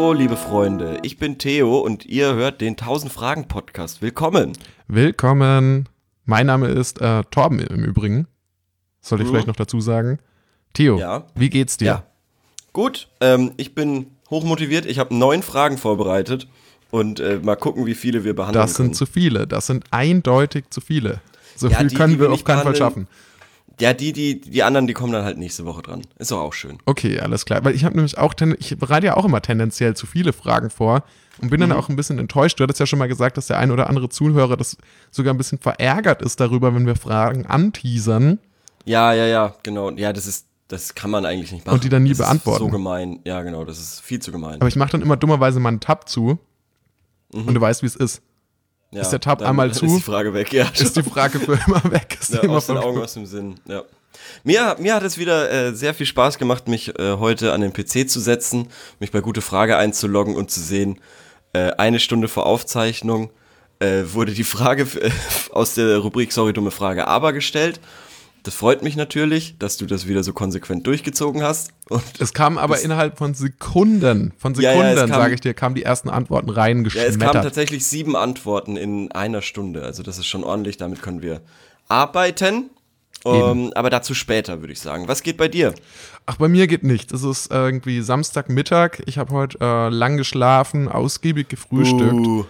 Hallo, liebe Freunde, ich bin Theo und ihr hört den 1000 Fragen Podcast. Willkommen. Willkommen. Mein Name ist Torben im Übrigen. Sollte ich vielleicht noch dazu sagen. Theo, Ja. Wie geht's dir? Ja. Gut, ich bin hochmotiviert. Ich habe 9 Fragen vorbereitet und mal gucken, wie viele wir behandeln Das sind können. zu viele. Das sind eindeutig zu viele. So Ja, viel die können wir wir auf nicht keinen Fall behandeln. schaffen. Ja, die anderen, die kommen dann halt nächste Woche dran. Ist doch auch schön. Okay, alles klar. Weil ich habe nämlich auch, ich bereite ja auch immer tendenziell zu viele Fragen vor und bin dann auch ein bisschen enttäuscht. Du hattest ja schon mal gesagt, dass der ein oder andere Zuhörer das sogar ein bisschen verärgert ist darüber, wenn wir Fragen anteasern. Ja, genau. Ja, das kann man eigentlich nicht machen. Und die dann nie das beantworten. Ist so gemein. Ja, genau, das ist viel zu gemein. Aber ich mache dann immer dummerweise mal einen Tab zu und du weißt, wie es ist. Ja, ist der Tab dann einmal zu, ist die Frage weg, ja. Ist die Frage für immer weg. Ist Ja, Thema aus den für- Augen, aus dem Sinn, ja. Mir hat es wieder sehr viel Spaß gemacht, mich heute an den PC zu setzen, mich bei Gute Frage einzuloggen und zu sehen, 1 Stunde vor Aufzeichnung wurde die Frage aus der Rubrik Sorry, dumme Frage, aber gestellt. Das freut mich natürlich, dass du das wieder so konsequent durchgezogen hast. Und Es kam aber innerhalb von Sekunden, sage ich dir, kamen die ersten Antworten ja, es reingeschmettert. kamen tatsächlich 7 Antworten in 1 Stunde, also das ist schon ordentlich, damit können wir arbeiten. Aber dazu später, würde ich sagen. Was geht bei dir? Ach, bei mir geht nichts. Es ist irgendwie Samstagmittag. Ich habe heute lang geschlafen, ausgiebig gefrühstückt.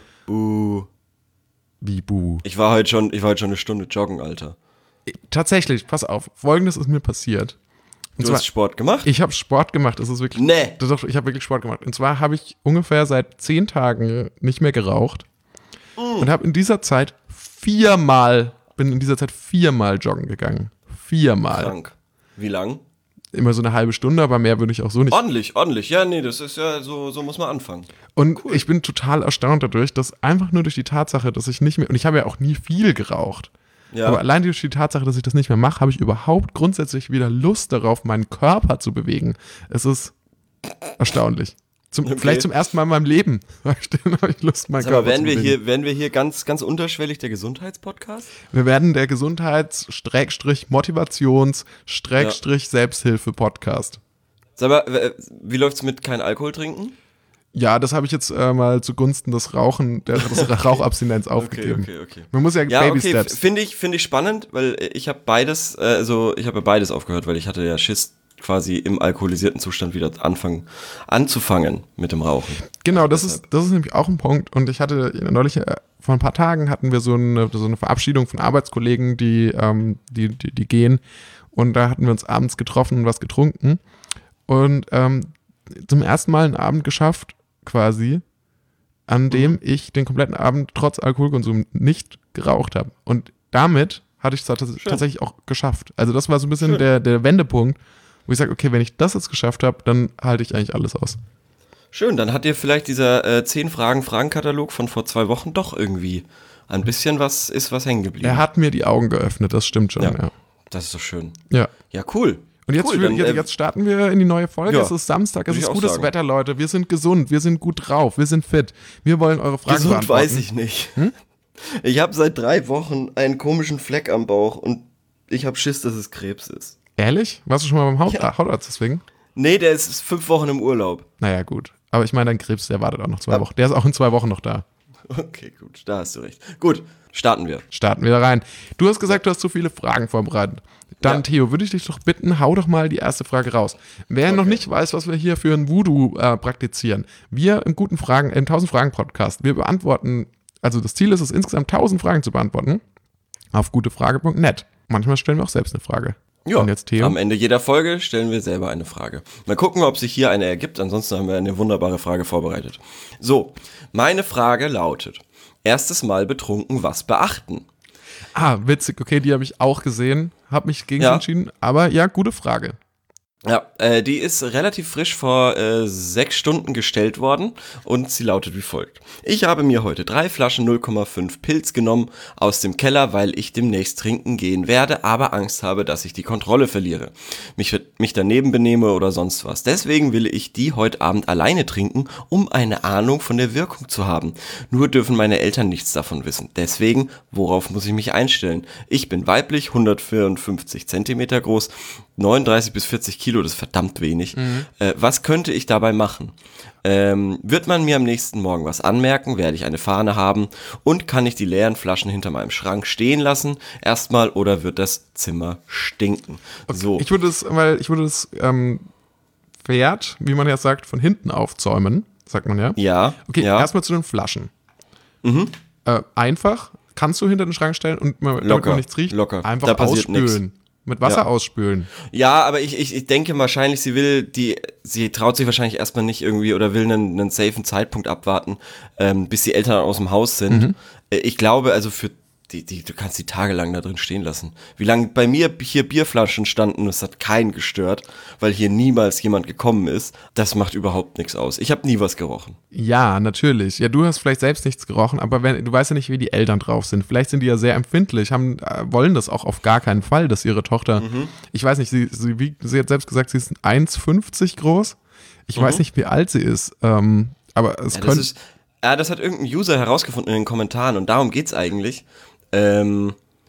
Wie buh? Ich war heute schon 1 Stunde joggen, Alter. Tatsächlich, pass auf. Folgendes ist mir passiert. Und Du hast Sport gemacht? ich habe Sport gemacht. Das ist wirklich. Nee. Doch, ich habe wirklich Sport gemacht. Und zwar habe ich ungefähr seit 10 Tagen nicht mehr geraucht und habe in dieser Zeit viermal joggen gegangen. 4-mal. Krank. Wie lang? Immer so eine halbe Stunde, aber mehr würde ich auch so nicht. Ordentlich. Ja, nee, das ist ja, so muss man anfangen. Und ich bin total erstaunt dadurch, dass einfach nur durch die Tatsache, dass ich nicht mehr, und ich habe ja auch nie viel geraucht, Ja. aber allein durch die Tatsache, dass ich das nicht mehr mache, habe ich überhaupt grundsätzlich wieder Lust darauf, meinen Körper zu bewegen. Es ist erstaunlich. Vielleicht zum ersten Mal in meinem Leben habe ich Lust, meinen Aber Körper zu bewegen. werden wir hier ganz, ganz unterschwellig der Gesundheitspodcast? Wir werden der Gesundheits-Motivations-Selbsthilfe-Podcast. Sag mal, wie läuft's mit kein Alkohol trinken? Ja, das habe ich jetzt mal zugunsten des des Rauchabstinenz aufgegeben. Okay. Man muss ja, Ja, Baby okay, Steps. finde ich spannend, weil ich habe beides, ich habe beides aufgehört, weil ich hatte ja Schiss, quasi im alkoholisierten Zustand wieder anzufangen mit dem Rauchen. Genau, das ist nämlich auch ein Punkt. Und ich hatte neulich, vor ein paar Tagen hatten wir so eine Verabschiedung von Arbeitskollegen, die gehen. Und da hatten wir uns abends getroffen und was getrunken. Und zum ersten Mal einen Abend geschafft, quasi, an dem ich den kompletten Abend trotz Alkoholkonsum nicht geraucht habe. Und damit hatte ich es tatsächlich auch geschafft. Also das war so ein bisschen der Wendepunkt, wo ich sage, okay, wenn ich das jetzt geschafft habe, dann halte ich eigentlich alles aus. Schön, dann hat dir vielleicht dieser 10 Fragenkatalog von vor 2 Wochen doch irgendwie ein bisschen was hängen geblieben. Er hat mir die Augen geöffnet, das stimmt schon, ja. Das ist doch schön. Ja. Ja, cool. Und jetzt, Cool, dann, jetzt starten wir in die neue Folge. ja, Es ist Samstag, es würde ich ist auch gutes sagen. Wetter, Leute. Wir sind gesund, wir sind gut drauf, wir sind fit. Wir wollen eure Fragen Gesund beantworten. weiß ich nicht. Ich habe seit 3 Wochen einen komischen Fleck am Bauch und ich habe Schiss, dass es Krebs ist. Ehrlich? Warst du schon mal beim Hautarzt deswegen? Nee, der ist 5 Wochen im Urlaub. Naja, gut. Aber ich meine, dein Krebs, der wartet auch noch 2 Wochen. Der ist auch in 2 Wochen noch da. Okay, gut, da hast du recht. Gut, starten wir. Starten wir da rein. Du hast gesagt, du hast zu viele Fragen vorbereitet. Dann, Ja. Theo, würde ich dich doch bitten, hau doch mal die erste Frage raus. Wer noch nicht weiß, was wir hier für ein Voodoo praktizieren, wir im 1000 Fragen Podcast, wir beantworten, also das Ziel ist es, insgesamt 1000 Fragen zu beantworten auf gutefrage.net. Manchmal stellen wir auch selbst eine Frage. Ja, Und jetzt, Theo? am Ende jeder Folge stellen wir selber eine Frage. Mal gucken, ob sich hier eine ergibt, ansonsten haben wir eine wunderbare Frage vorbereitet. So, meine Frage lautet, erstes Mal betrunken, was beachten? Ah, witzig, okay, die habe ich auch gesehen, habe mich gegen entschieden, aber ja, gute Frage. Ja, die ist relativ frisch vor 6 Stunden gestellt worden und sie lautet wie folgt. Ich habe mir heute 3 Flaschen 0,5 Pilz genommen aus dem Keller, weil ich demnächst trinken gehen werde, aber Angst habe, dass ich die Kontrolle verliere, mich daneben benehme oder sonst was. Deswegen will ich die heute Abend alleine trinken, um eine Ahnung von der Wirkung zu haben. Nur dürfen meine Eltern nichts davon wissen. Deswegen, worauf muss ich mich einstellen? Ich bin weiblich, 154 Zentimeter groß. 39 bis 40 Kilo, das ist verdammt wenig. Was könnte ich dabei machen? Wird man mir am nächsten Morgen was anmerken, werde ich eine Fahne haben und kann ich die leeren Flaschen hinter meinem Schrank stehen lassen erstmal oder wird das Zimmer stinken? Okay. So. Ich würde das Pferd, wie man ja sagt, von hinten aufzäumen, sagt man ja. Ja. Okay, ja. erstmal zu den Flaschen. Einfach, kannst du hinter den Schrank stellen und damit man nichts riecht, locker. einfach Da passiert ausspülen. nix. Mit Wasser Ja. ausspülen. Ja, aber ich denke wahrscheinlich, sie traut sich wahrscheinlich erstmal nicht irgendwie oder will einen safen Zeitpunkt abwarten, bis die Eltern aus dem Haus sind. Ich glaube, also für du kannst die tagelang da drin stehen lassen. Wie lange bei mir hier Bierflaschen standen, das hat keinen gestört, weil hier niemals jemand gekommen ist. Das macht überhaupt nichts aus. Ich habe nie was gerochen. Ja, natürlich. Ja, du hast vielleicht selbst nichts gerochen, aber du weißt ja nicht, wie die Eltern drauf sind. Vielleicht sind die ja sehr empfindlich, wollen das auch auf gar keinen Fall, dass ihre Tochter, ich weiß nicht, sie hat selbst gesagt, sie ist 1,50 groß. Ich weiß nicht, wie alt sie ist, aber es könnte... Das hat irgendein User herausgefunden in den Kommentaren und darum geht's eigentlich. Einer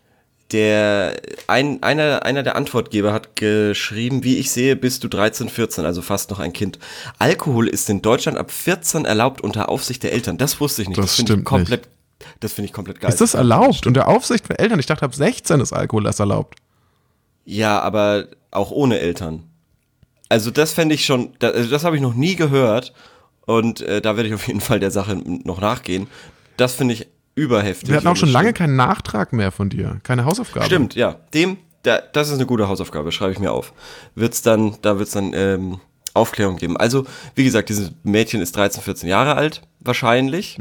der Antwortgeber hat geschrieben, wie ich sehe, bist du 13, 14, also fast noch ein Kind. Alkohol ist in Deutschland ab 14 erlaubt unter Aufsicht der Eltern. Das wusste ich nicht. Das finde ich komplett geil. Ist das erlaubt? Unter Aufsicht der Eltern? Ich dachte, ab 16 ist Alkohol erst erlaubt. Ja, aber auch ohne Eltern. Also das fände ich schon, das habe ich noch nie gehört und da werde ich auf jeden Fall der Sache noch nachgehen. Das finde ich überheftig. Wir hatten auch schon lange keinen Nachtrag mehr von dir, keine Hausaufgabe. Stimmt, ja. Das ist eine gute Hausaufgabe, schreibe ich mir auf. Da wird's dann Aufklärung geben. Also, wie gesagt, dieses Mädchen ist 13, 14 Jahre alt, wahrscheinlich.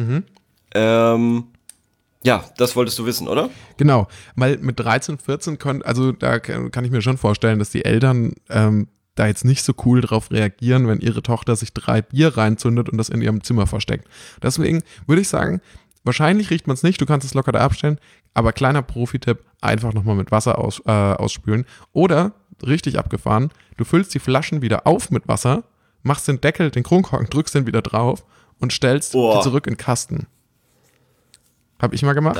Ja, das wolltest du wissen, oder? Genau, weil mit 13, 14 da kann ich mir schon vorstellen, dass die Eltern da jetzt nicht so cool drauf reagieren, wenn ihre Tochter sich 3 Bier reinzündet und das in ihrem Zimmer versteckt. Deswegen würde ich sagen, wahrscheinlich riecht man es nicht, du kannst es locker da abstellen, aber kleiner Profi-Tipp, einfach nochmal mit Wasser ausspülen. Oder, richtig abgefahren, du füllst die Flaschen wieder auf mit Wasser, machst den Deckel, den Kronkorken, drückst den wieder drauf und stellst die zurück in den Kasten. Hab ich mal gemacht.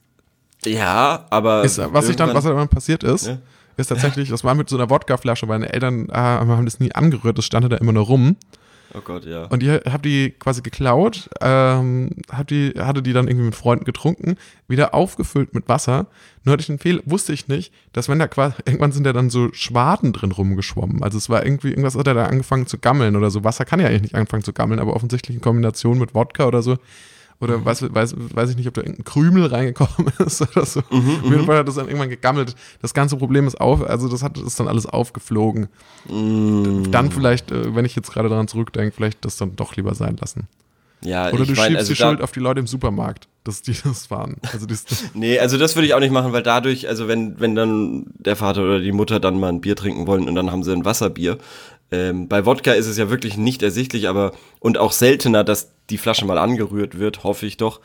Ja, aber... Was dann passiert ist, ne? Ist tatsächlich, das war mit so einer Wodkaflasche, weil meine Eltern haben das nie angerührt, das stand da immer nur rum. Oh Gott, ja. Und ich habe die quasi geklaut, hatte die dann irgendwie mit Freunden getrunken, wieder aufgefüllt mit Wasser. Nur hatte ich einen Fehler, wusste ich nicht, dass wenn da quasi, irgendwann sind da dann so Schwaden drin rumgeschwommen. Also es war irgendwas hat er da angefangen zu gammeln oder so. Wasser kann ja eigentlich nicht anfangen zu gammeln, aber offensichtlich in Kombination mit Wodka oder so. Oder weiß ich nicht, ob da irgendein Krümel reingekommen ist oder so. Auf jeden Fall hat das dann irgendwann gegammelt. Das ganze Problem ist ist dann alles aufgeflogen. Dann vielleicht, wenn ich jetzt gerade daran zurückdenke, vielleicht das dann doch lieber sein lassen. Ja, oder du schiebst die Schuld auf die Leute im Supermarkt, dass die das waren. Nee, also das würde ich auch nicht machen, weil dadurch, also wenn dann der Vater oder die Mutter dann mal ein Bier trinken wollen und dann haben sie ein Wasserbier. Bei Wodka ist es ja wirklich nicht ersichtlich, und auch seltener, dass die Flasche mal angerührt wird, hoffe ich doch.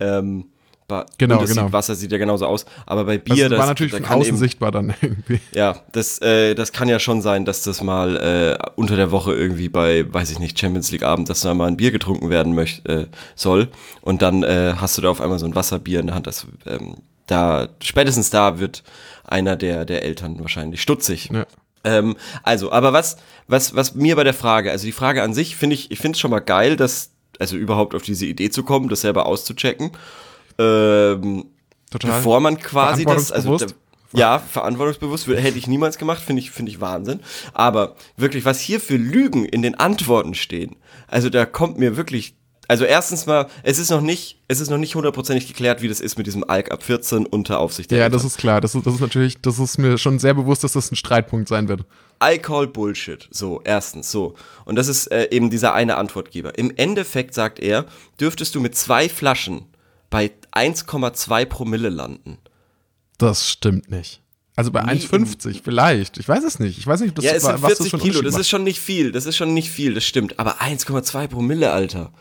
Genau. Wasser sieht ja genauso aus, aber bei Bier, das war natürlich von außen sichtbar dann irgendwie. Ja, das kann ja schon sein, dass das mal unter der Woche irgendwie bei, weiß ich nicht, Champions League Abend, dass da mal ein Bier getrunken werden soll und dann hast du da auf einmal so ein Wasserbier in der Hand, spätestens da wird einer der Eltern wahrscheinlich stutzig. Ja. Aber was mir bei der Frage, also die Frage an sich, ich finde es schon mal geil, also überhaupt auf diese Idee zu kommen, das selber auszuchecken. Total. Bevor man quasi verantwortungsbewusst, hätte ich niemals gemacht, finde ich Wahnsinn. Aber wirklich, was hier für Lügen in den Antworten stehen, also da kommt mir wirklich, also erstens mal, es ist noch nicht hundertprozentig geklärt, wie das ist mit diesem Alk ab 14 unter Aufsicht der Eltern. Das ist klar, das ist mir schon sehr bewusst, dass das ein Streitpunkt sein wird. I call Bullshit. So, erstens, so. Und das ist eben dieser eine Antwortgeber. Im Endeffekt, sagt er, dürftest du mit 2 Flaschen bei 1,2 Promille landen. Das stimmt nicht. Also bei 1,50 vielleicht. Ich weiß es nicht. Ich weiß nicht, ob das es sind 40 was Kilo. Das ist schon nicht viel. Das stimmt. Aber 1,2 Promille, Alter.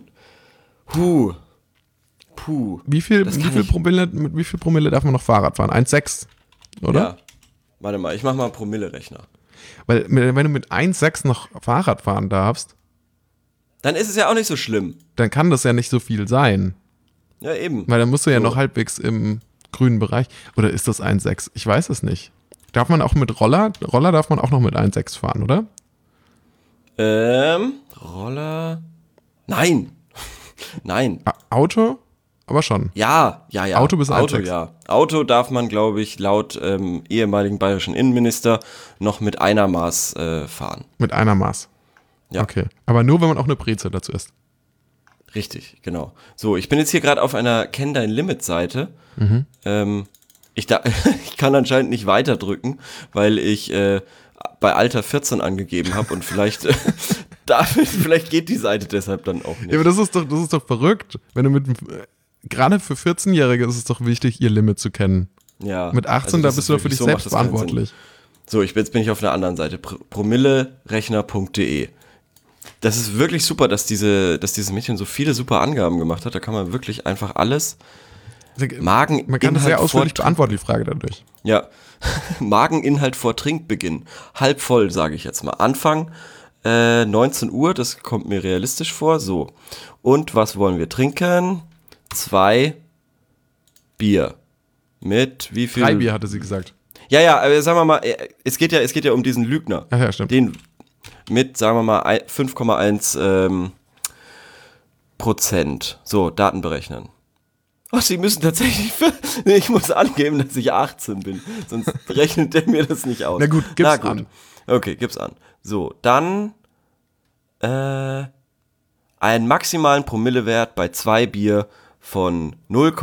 Puh. Mit wie viel Promille darf man noch Fahrrad fahren? 1,6, oder? Ja. Warte mal, ich mach mal einen Promille-Rechner. Weil, wenn du mit 1,6 noch Fahrrad fahren darfst, dann ist es ja auch nicht so schlimm. Dann kann das ja nicht so viel sein. Ja, eben. Weil dann musst du ja noch halbwegs im grünen Bereich. Oder ist das 1,6? Ich weiß es nicht. Darf man auch mit Roller? Roller darf man auch noch mit 1,6 fahren, oder? Roller. Nein. Nein. Auto? Aber schon. Ja. Auto bis 1,6. ja. Auto darf man, glaube ich, laut ehemaligen bayerischen Innenminister noch mit einer Maß fahren. Mit einer Maß. Ja. Okay. Aber nur, wenn man auch eine Brezel dazu isst. Richtig, genau. So, ich bin jetzt hier gerade auf einer Kenn Dein Limit-Seite. Ich kann anscheinend nicht weiterdrücken, weil ich bei Alter 14 angegeben habe und vielleicht geht die Seite deshalb dann auch nicht. Ja, aber das ist doch verrückt. Wenn du gerade für 14-Jährige ist es doch wichtig, ihr Limit zu kennen. Ja. Mit 18, da bist du doch für dich selbst verantwortlich. So, jetzt bin ich auf einer anderen Seite. promillerechner.de. Das ist wirklich super, dass dieses Mädchen so viele super Angaben gemacht hat. Da kann man wirklich einfach alles. Man kann das sehr ausführlich beantworten, die Frage dadurch. Ja. Mageninhalt vor Trinkbeginn. Halb voll, sage ich jetzt mal. Anfang 19 Uhr, das kommt mir realistisch vor. So. Und was wollen wir trinken? 2 Bier. Mit wie viel? 3 Bier, hatte sie gesagt. Ja, aber sagen wir mal, es geht ja um diesen Lügner. Ach ja, stimmt. Den mit, sagen wir mal, 5,1 Prozent. So, Daten berechnen. Oh, sie müssen tatsächlich, ich muss angeben, dass ich 18 bin, sonst rechnet der mir das nicht aus. Na gut, gib's an. Okay, gib's an. So, dann einen maximalen Promillewert bei 2 Bier von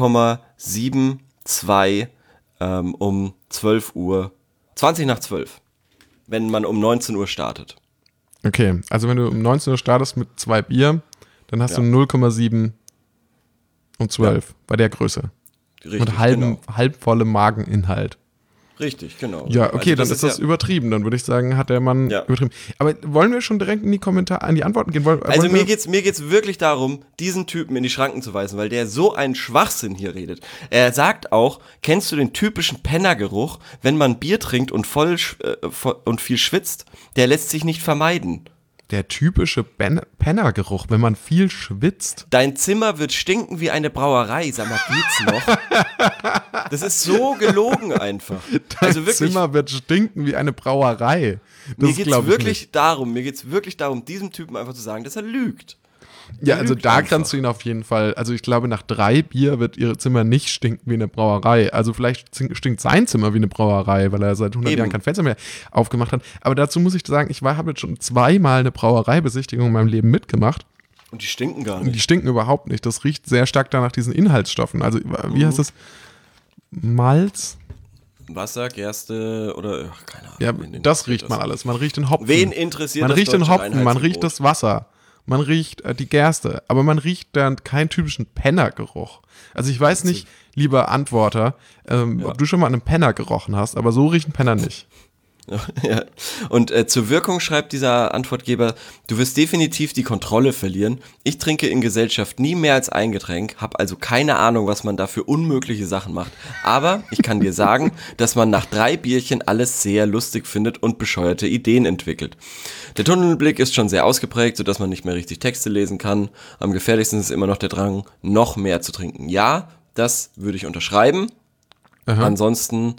0,72 um 12 Uhr, 20 nach 12, wenn man um 19 Uhr startet. Okay, also wenn du um 19 Uhr startest mit 2 Bier, dann hast du 0,7 um 12 bei der Größe. Richtig, mit halbvollem Mageninhalt. Richtig, genau. Ja, okay, also dann ist das übertrieben. Dann würde ich sagen, hat der Mann übertrieben. Aber wollen wir schon direkt in die Antworten gehen? Also mir geht's wirklich darum, diesen Typen in die Schranken zu weisen, weil der so einen Schwachsinn hier redet. Er sagt auch, kennst du den typischen Pennergeruch, wenn man Bier trinkt und und viel schwitzt? Der lässt sich nicht vermeiden. Der typische Pennergeruch, wenn man viel schwitzt. Dein Zimmer wird stinken wie eine Brauerei. Sag mal, geht's noch? Das ist so gelogen einfach. Dein Zimmer wird stinken wie eine Brauerei. Mir geht's wirklich darum, diesem Typen einfach zu sagen, dass er lügt. Ja, also da kannst du ihn auf jeden Fall, also ich glaube, nach 3 Bier wird ihr Zimmer nicht stinken wie eine Brauerei. Also vielleicht stinkt sein Zimmer wie eine Brauerei, weil er seit 100 Jahren kein Fenster mehr aufgemacht hat. Aber dazu muss ich sagen, ich habe jetzt schon 2-mal eine Brauereibesichtigung in meinem Leben mitgemacht. Und die stinken gar nicht. Und die stinken überhaupt nicht. Das riecht sehr stark nach diesen Inhaltsstoffen. Also wie heißt das? Malz? Wasser, Gerste oder keine Ahnung. Ja, das riecht man alles. Man riecht den Hopfen. Wen interessiert das? Man riecht den Hopfen, man riecht das Wasser. Man riecht die Gerste, aber man riecht dann keinen typischen Pennergeruch. Also ich weiß nicht, lieber Antworter, ob du schon mal einen Penner gerochen hast, aber so riechen Penner nicht. Ja. Und zur Wirkung schreibt dieser Antwortgeber, du wirst definitiv die Kontrolle verlieren. Ich trinke in Gesellschaft nie mehr als ein Getränk, habe also keine Ahnung, was man da für unmögliche Sachen macht. Aber ich kann dir sagen, dass man nach 3 Bierchen alles sehr lustig findet und bescheuerte Ideen entwickelt. Der Tunnelblick ist schon sehr ausgeprägt, sodass man nicht mehr richtig Texte lesen kann. Am gefährlichsten ist immer noch der Drang, noch mehr zu trinken. Ja, das würde ich unterschreiben. Aha. Ansonsten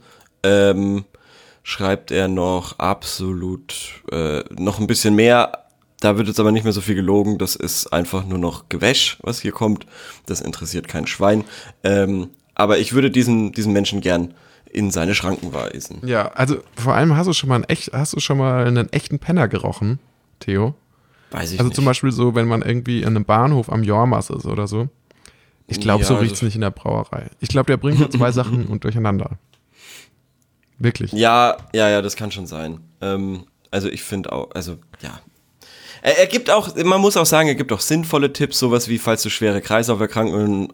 schreibt er noch absolut noch ein bisschen mehr. Da wird jetzt aber nicht mehr so viel gelogen. Das ist einfach nur noch Gewäsch, was hier kommt. Das interessiert kein Schwein. Aber ich würde diesen Menschen gern in seine Schranken weisen. Ja, also vor allem hast du schon mal einen echten Penner gerochen, Theo? Weiß ich also nicht. Zum Beispiel so, wenn man irgendwie in einem Bahnhof am Jormas ist oder so. Ich glaube, so riecht es nicht in der Brauerei. Ich glaube, der bringt ja 2 Sachen und durcheinander. Wirklich. Ja, das kann schon sein. Also ich finde auch, also ja. Er gibt auch, man muss auch sagen, er gibt auch sinnvolle Tipps, sowas wie, falls du schwere Kreislauferkrankungen,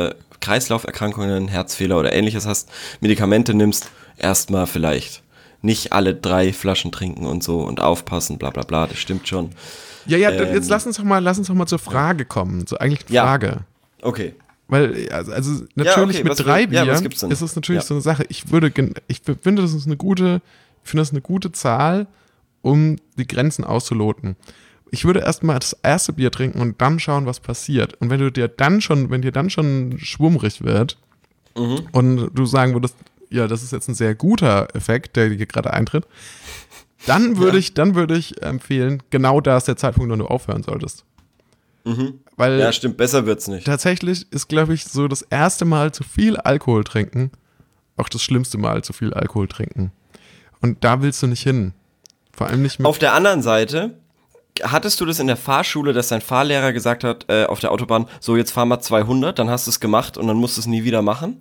Herzfehler oder ähnliches hast, Medikamente nimmst, erstmal vielleicht nicht alle 3 Flaschen trinken und so und aufpassen, bla bla bla, das stimmt schon. Ja, jetzt lass uns doch mal zur Frage kommen, zur eigentlichen Frage. Okay. Weil, also natürlich mit 3 Bier ist es natürlich so eine Sache. Ich finde, das ist eine gute Zahl, um die Grenzen auszuloten. Ich würde erstmal das erste Bier trinken und dann schauen, was passiert. Und wenn dir dann schon schwummrig wird und du sagen würdest, ja, das ist jetzt ein sehr guter Effekt, der hier gerade eintritt, dann würde ich empfehlen, genau da ist der Zeitpunkt, wann du aufhören solltest. Weil Ja, stimmt, besser wird's nicht. tatsächlich ist, glaube ich, so das erste Mal zu viel Alkohol trinken auch das schlimmste Mal zu viel Alkohol trinken. Und da willst du nicht hin. Vor allem nicht mit. Auf der anderen Seite, hattest du das in der Fahrschule, dass dein Fahrlehrer gesagt hat, auf der Autobahn, so jetzt fahr mal 200, dann hast du es gemacht und dann musst du es nie wieder machen?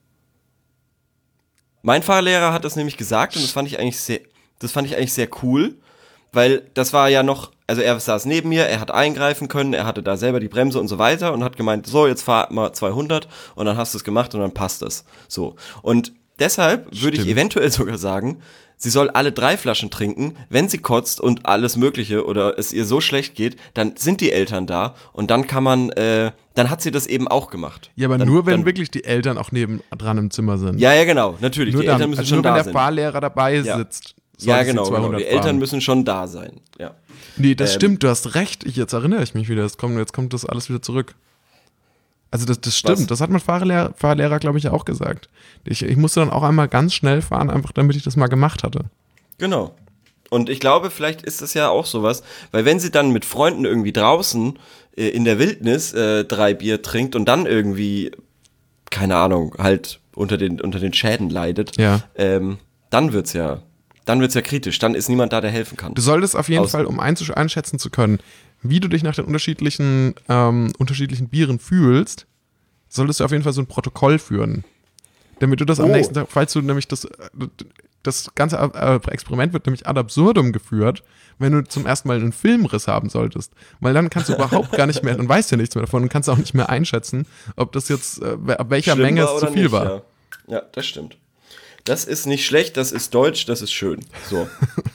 Mein Fahrlehrer hat das nämlich gesagt und das fand ich eigentlich sehr cool, weil das war ja noch, also er saß neben mir, er hat eingreifen können, er hatte da selber die Bremse und so weiter und hat gemeint, so jetzt fahr mal 200 und dann hast du es gemacht und dann passt es. So. Und deshalb würde ich eventuell sogar sagen, sie soll alle 3 Flaschen trinken, wenn sie kotzt und alles Mögliche oder es ihr so schlecht geht, dann sind die Eltern da und dann kann man, dann hat sie das eben auch gemacht. Ja, aber dann, nur wenn dann, wirklich die Eltern auch nebendran im Zimmer sind. Ja, genau, natürlich, nur die dann, Eltern müssen also schon nur da wenn der sein. Fahrlehrer dabei sitzt. Ja, genau, die Eltern fahren. müssen schon da sein, ja. Nee, das stimmt, du hast recht. Jetzt erinnere ich mich wieder. Jetzt kommt das alles wieder zurück. Also das stimmt, Was? das hat mein Fahrlehrer glaube ich, auch gesagt. Ich musste dann auch einmal ganz schnell fahren, einfach damit ich das mal gemacht hatte. Genau. Und ich glaube, vielleicht ist das ja auch sowas, weil wenn sie dann mit Freunden irgendwie draußen in der Wildnis 3 Bier trinkt und dann irgendwie, keine Ahnung, halt unter den Schäden leidet, dann wird's ja kritisch. Dann ist niemand da, der helfen kann. Du solltest auf jeden Fall, um einschätzen zu können, wie du dich nach den unterschiedlichen Bieren fühlst, solltest du auf jeden Fall so ein Protokoll führen. Damit du das am nächsten Tag, falls du nämlich das ganze Experiment wird nämlich ad absurdum geführt, wenn du zum ersten Mal einen Filmriss haben solltest. Weil dann kannst du überhaupt gar nicht mehr, dann weißt du ja nichts mehr davon und kannst auch nicht mehr einschätzen, ob das jetzt, ab welcher Schlimm Menge war es zu oder viel nicht, war. Ja, das stimmt. Das ist nicht schlecht, das ist deutsch, das ist schön. So.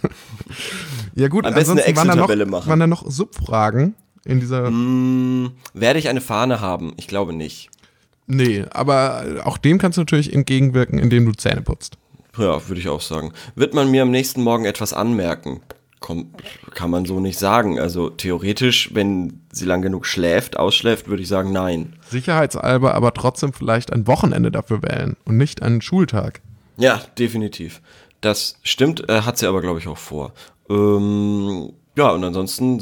Ja gut, Am besten eine ansonsten Excel-Tabelle machen. waren da noch Subfragen in dieser. Werde ich eine Fahne haben? Ich glaube nicht. Nee, aber auch dem kannst du natürlich entgegenwirken, indem du Zähne putzt. Ja, würde ich auch sagen. Wird man mir am nächsten Morgen etwas anmerken? Kann man so nicht sagen. Also theoretisch, wenn sie lang genug ausschläft, würde ich sagen, nein. Sicherheitshalber aber trotzdem vielleicht ein Wochenende dafür wählen und nicht einen Schultag. Ja, definitiv. Das stimmt, hat sie aber, glaube ich, auch vor. Ja, und ansonsten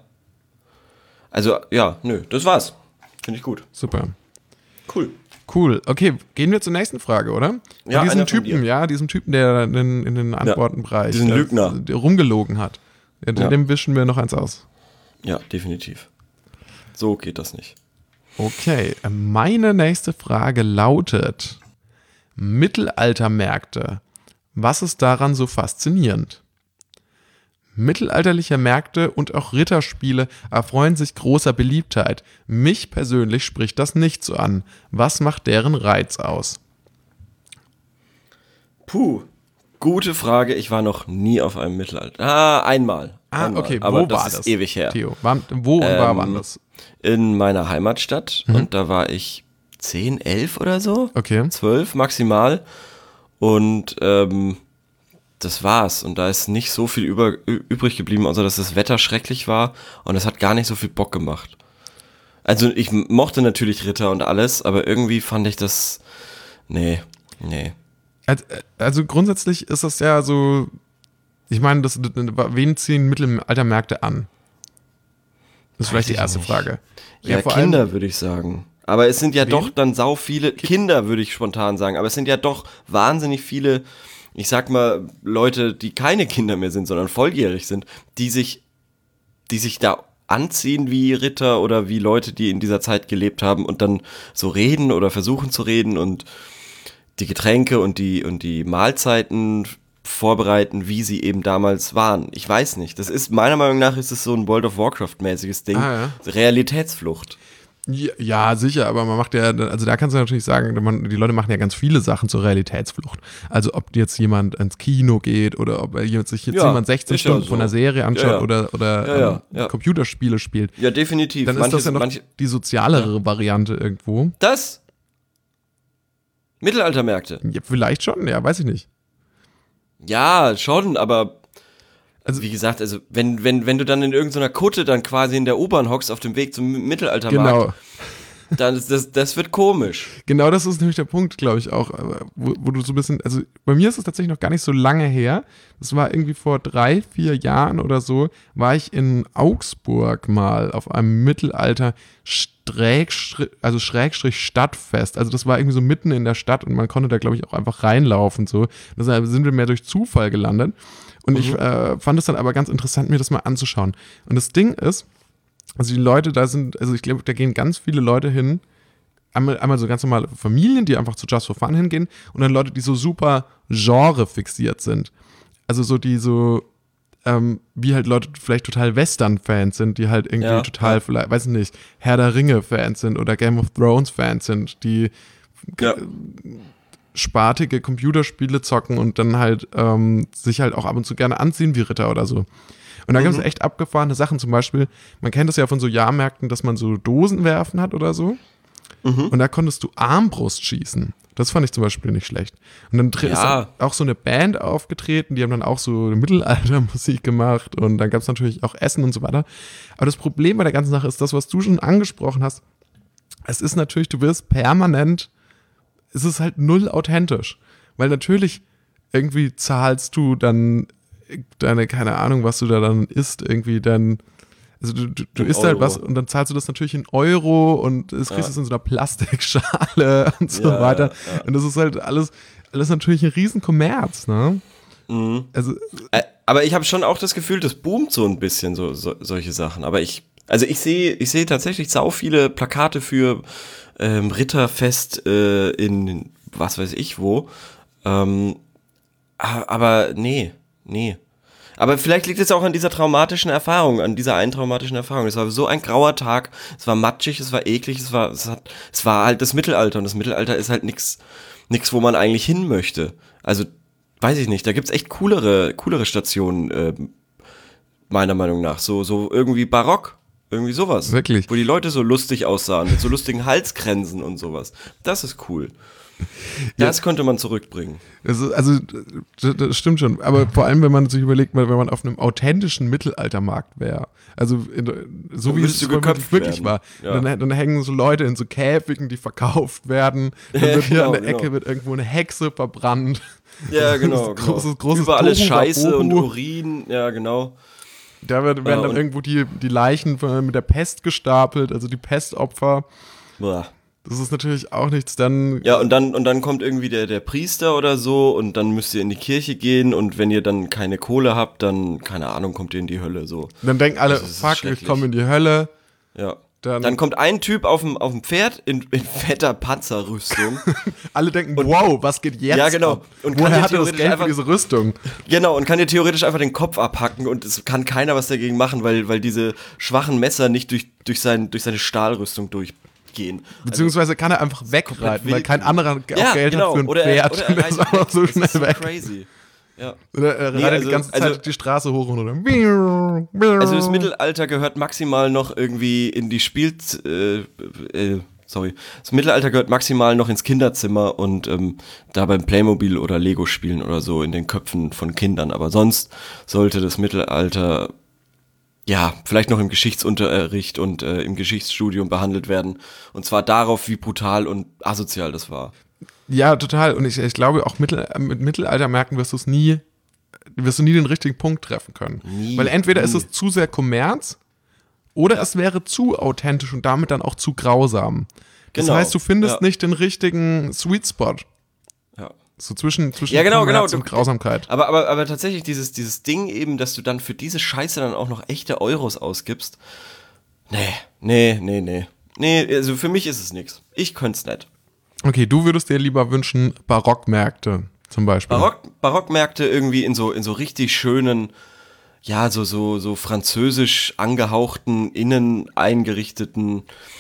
das war's. Finde ich gut. Super. Cool. Okay, gehen wir zur nächsten Frage, oder? Ja, diesem Typen, der in den Antwortenbereich diesen Lügner. der rumgelogen hat. Dem wischen wir noch eins aus. Ja, definitiv. So geht das nicht. Okay, meine nächste Frage lautet: Mittelaltermärkte. Was ist daran so faszinierend? Mittelalterliche Märkte und auch Ritterspiele erfreuen sich großer Beliebtheit. Mich persönlich spricht das nicht so an. Was macht deren Reiz aus? Puh, gute Frage. Ich war noch nie auf einem Mittelalter. Einmal. Okay, aber wo das war ist das? ewig her. Theo, wo war das? In meiner Heimatstadt und da war ich 10, 11 oder so. Okay. 12 maximal. Und das war's. Und da ist nicht so viel übrig geblieben, außer dass das Wetter schrecklich war und es hat gar nicht so viel Bock gemacht. Also ich mochte natürlich Ritter und alles, aber irgendwie fand ich das, nee. Also grundsätzlich ist das ja so, ich meine, wen ziehen Mittelaltermärkte an? Das ist vielleicht die erste Frage. Ja, vor Kinder allem, würde ich sagen. Aber es sind ja doch dann sau viele, Kinder würde ich spontan sagen, aber es sind ja doch wahnsinnig viele, ich sag mal, Leute, die keine Kinder mehr sind, sondern volljährig sind, die sich da anziehen wie Ritter oder wie Leute, die in dieser Zeit gelebt haben und dann so reden oder versuchen zu reden und die Getränke und die Mahlzeiten vorbereiten, wie sie eben damals waren. Ich weiß nicht. Das ist, meiner Meinung nach, ist es so ein World of Warcraft-mäßiges Ding. Realitätsflucht. Ja, sicher, aber man macht ja, also da kannst du natürlich sagen, die Leute machen ja ganz viele Sachen zur Realitätsflucht. Also ob jetzt jemand ins Kino geht oder ob sich jetzt jemand 16 Stunden von einer Serie anschaut oder Computerspiele spielt. Ja, definitiv. Dann ist das ja noch die sozialere Variante irgendwo. Das? Mittelaltermärkte? Ja, vielleicht schon, ja, weiß ich nicht. Ja, schon, aber also, wie gesagt, also wenn du dann in irgendeiner Kutte dann quasi in der U-Bahn hockst auf dem Weg zum Mittelaltermarkt. Genau. das wird komisch. Genau, das ist nämlich der Punkt, glaube ich auch, wo du so ein bisschen, also bei mir ist es tatsächlich noch gar nicht so lange her, das war irgendwie vor 3-4 Jahren oder so, war ich in Augsburg mal auf einem Mittelalter Schrägstrich Stadtfest, also das war irgendwie so mitten in der Stadt und man konnte da, glaube ich, auch einfach reinlaufen, so, da sind wir mehr durch Zufall gelandet und ich fand es dann aber ganz interessant, mir das mal anzuschauen und das Ding ist, also die Leute da sind, also ich glaube, da gehen ganz viele Leute hin, einmal so ganz normale Familien, die einfach zu Just for Fun hingehen und dann Leute, die so super Genre-fixiert sind. Also so die so, wie halt Leute vielleicht total Western-Fans sind, die halt irgendwie total, vielleicht, weiß ich nicht, Herr der Ringe-Fans sind oder Game of Thrones-Fans sind, die spartige Computerspiele zocken und dann halt sich halt auch ab und zu gerne anziehen wie Ritter oder so. Und da gibt es echt abgefahrene Sachen, zum Beispiel, man kennt das ja von so Jahrmärkten, dass man so Dosen werfen hat oder so. Und da konntest du Armbrust schießen. Das fand ich zum Beispiel nicht schlecht. Und dann ist auch so eine Band aufgetreten, die haben dann auch so Mittelaltermusik gemacht und dann gab es natürlich auch Essen und so weiter. Aber das Problem bei der ganzen Sache ist das, was du schon angesprochen hast. Es ist natürlich, du wirst permanent, es ist halt null authentisch. Weil natürlich irgendwie zahlst du dann deine, keine Ahnung, was du da dann isst, irgendwie dann, also du isst halt was und dann zahlst du das natürlich in Euro und es kriegst es in so einer Plastikschale und so weiter. Ja. Und das ist halt alles natürlich ein riesen Kommerz, ne? Mhm. Also, aber ich habe schon auch das Gefühl, das boomt so ein bisschen, solche Sachen. Aber ich sehe tatsächlich sau viele Plakate für Ritterfest in was weiß ich wo. Aber nee. Aber vielleicht liegt es auch an dieser traumatischen Erfahrung, an dieser einen traumatischen Erfahrung. Es war so ein grauer Tag, es war matschig, es war eklig, es war halt das Mittelalter und das Mittelalter ist halt nix, wo man eigentlich hin möchte. Also, weiß ich nicht, da gibt's echt coolere Stationen, meiner Meinung nach. So irgendwie barock, irgendwie sowas. Wirklich? Wo die Leute so lustig aussahen, mit so lustigen Halskränzen und sowas. Das ist cool. Das könnte man zurückbringen. Also, das stimmt schon. Aber vor allem, wenn man sich überlegt, wenn man auf einem authentischen Mittelaltermarkt wäre. Also, so wie es wirklich war. Ja. Dann hängen so Leute in so Käfigen, die verkauft werden. Dann wird hier an der Ecke wird irgendwo eine Hexe verbrannt. Ja, genau. Großes überall ist Scheiße und Urin. Ja, genau. Da werden dann irgendwo die Leichen mit der Pest gestapelt, also die Pestopfer. Boah. Das ist natürlich auch nichts, dann... Ja, und dann kommt irgendwie der Priester oder so und dann müsst ihr in die Kirche gehen und wenn ihr dann keine Kohle habt, dann, keine Ahnung, kommt ihr in die Hölle, so. Dann denken alle, fuck, ich komme in die Hölle. Ja. Dann kommt ein Typ auf dem Pferd in fetter Panzerrüstung. Alle denken, wow, was geht jetzt? Ja, genau. Und woher hat er das Geld für diese Rüstung? Genau, und kann dir theoretisch einfach den Kopf abhacken und es kann keiner was dagegen machen, weil diese schwachen Messer nicht durch seine Stahlrüstung durchgehen. Beziehungsweise kann er einfach wegreiten, weil kein anderer auch Geld hat für ein Pferd. Oder er ist einfach so schnell weg. Crazy. Ja. Oder er reitet die ganze Zeit die Straße hoch und runter. Also das Mittelalter gehört maximal noch irgendwie in die Das Mittelalter gehört maximal noch ins Kinderzimmer und da beim Playmobil oder Lego spielen oder so in den Köpfen von Kindern. Aber sonst sollte das Mittelalter vielleicht noch im Geschichtsunterricht und im Geschichtsstudium behandelt werden. Und zwar darauf, wie brutal und asozial das war. Ja, total. Und ich glaube, auch mit Mittelaltermärkten wirst du nie den richtigen Punkt treffen können. Weil entweder ist es zu sehr Kommerz oder es wäre zu authentisch und damit dann auch zu grausam. Das heißt, du findest nicht den richtigen Sweet Spot. Ja. So zwischen Kommerz und Grausamkeit. Aber tatsächlich dieses Ding eben, dass du dann für diese Scheiße dann auch noch echte Euros ausgibst. Nee, also für mich ist es nichts. Ich könnte es nicht. Okay, du würdest dir lieber wünschen Barockmärkte zum Beispiel. Barockmärkte irgendwie in so richtig schönen, so französisch angehauchten, innen eingerichteten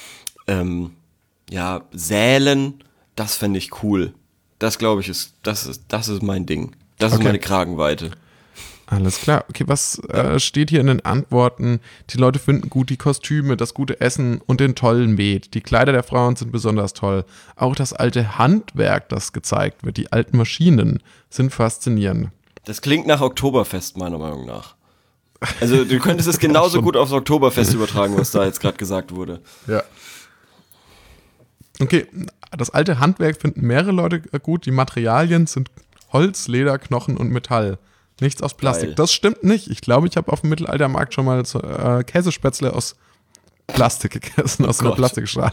Sälen. Das fände ich cool. Das glaube ich das ist mein Ding. Das ist meine Kragenweite. Alles klar. Okay, was steht hier in den Antworten? Die Leute finden gut die Kostüme, das gute Essen und den tollen Met. Die Kleider der Frauen sind besonders toll. Auch das alte Handwerk, das gezeigt wird, die alten Maschinen sind faszinierend. Das klingt nach Oktoberfest, meiner Meinung nach. Also du könntest es genauso gut aufs Oktoberfest übertragen, was da jetzt gerade gesagt wurde. Ja. Okay, das alte Handwerk finden mehrere Leute gut. Die Materialien sind Holz, Leder, Knochen und Metall. Nichts aus Plastik. Geil. Das stimmt nicht. Ich glaube, ich habe auf dem Mittelaltermarkt schon mal Käsespätzle aus Plastik gegessen, aus einer Gott. Plastikschale.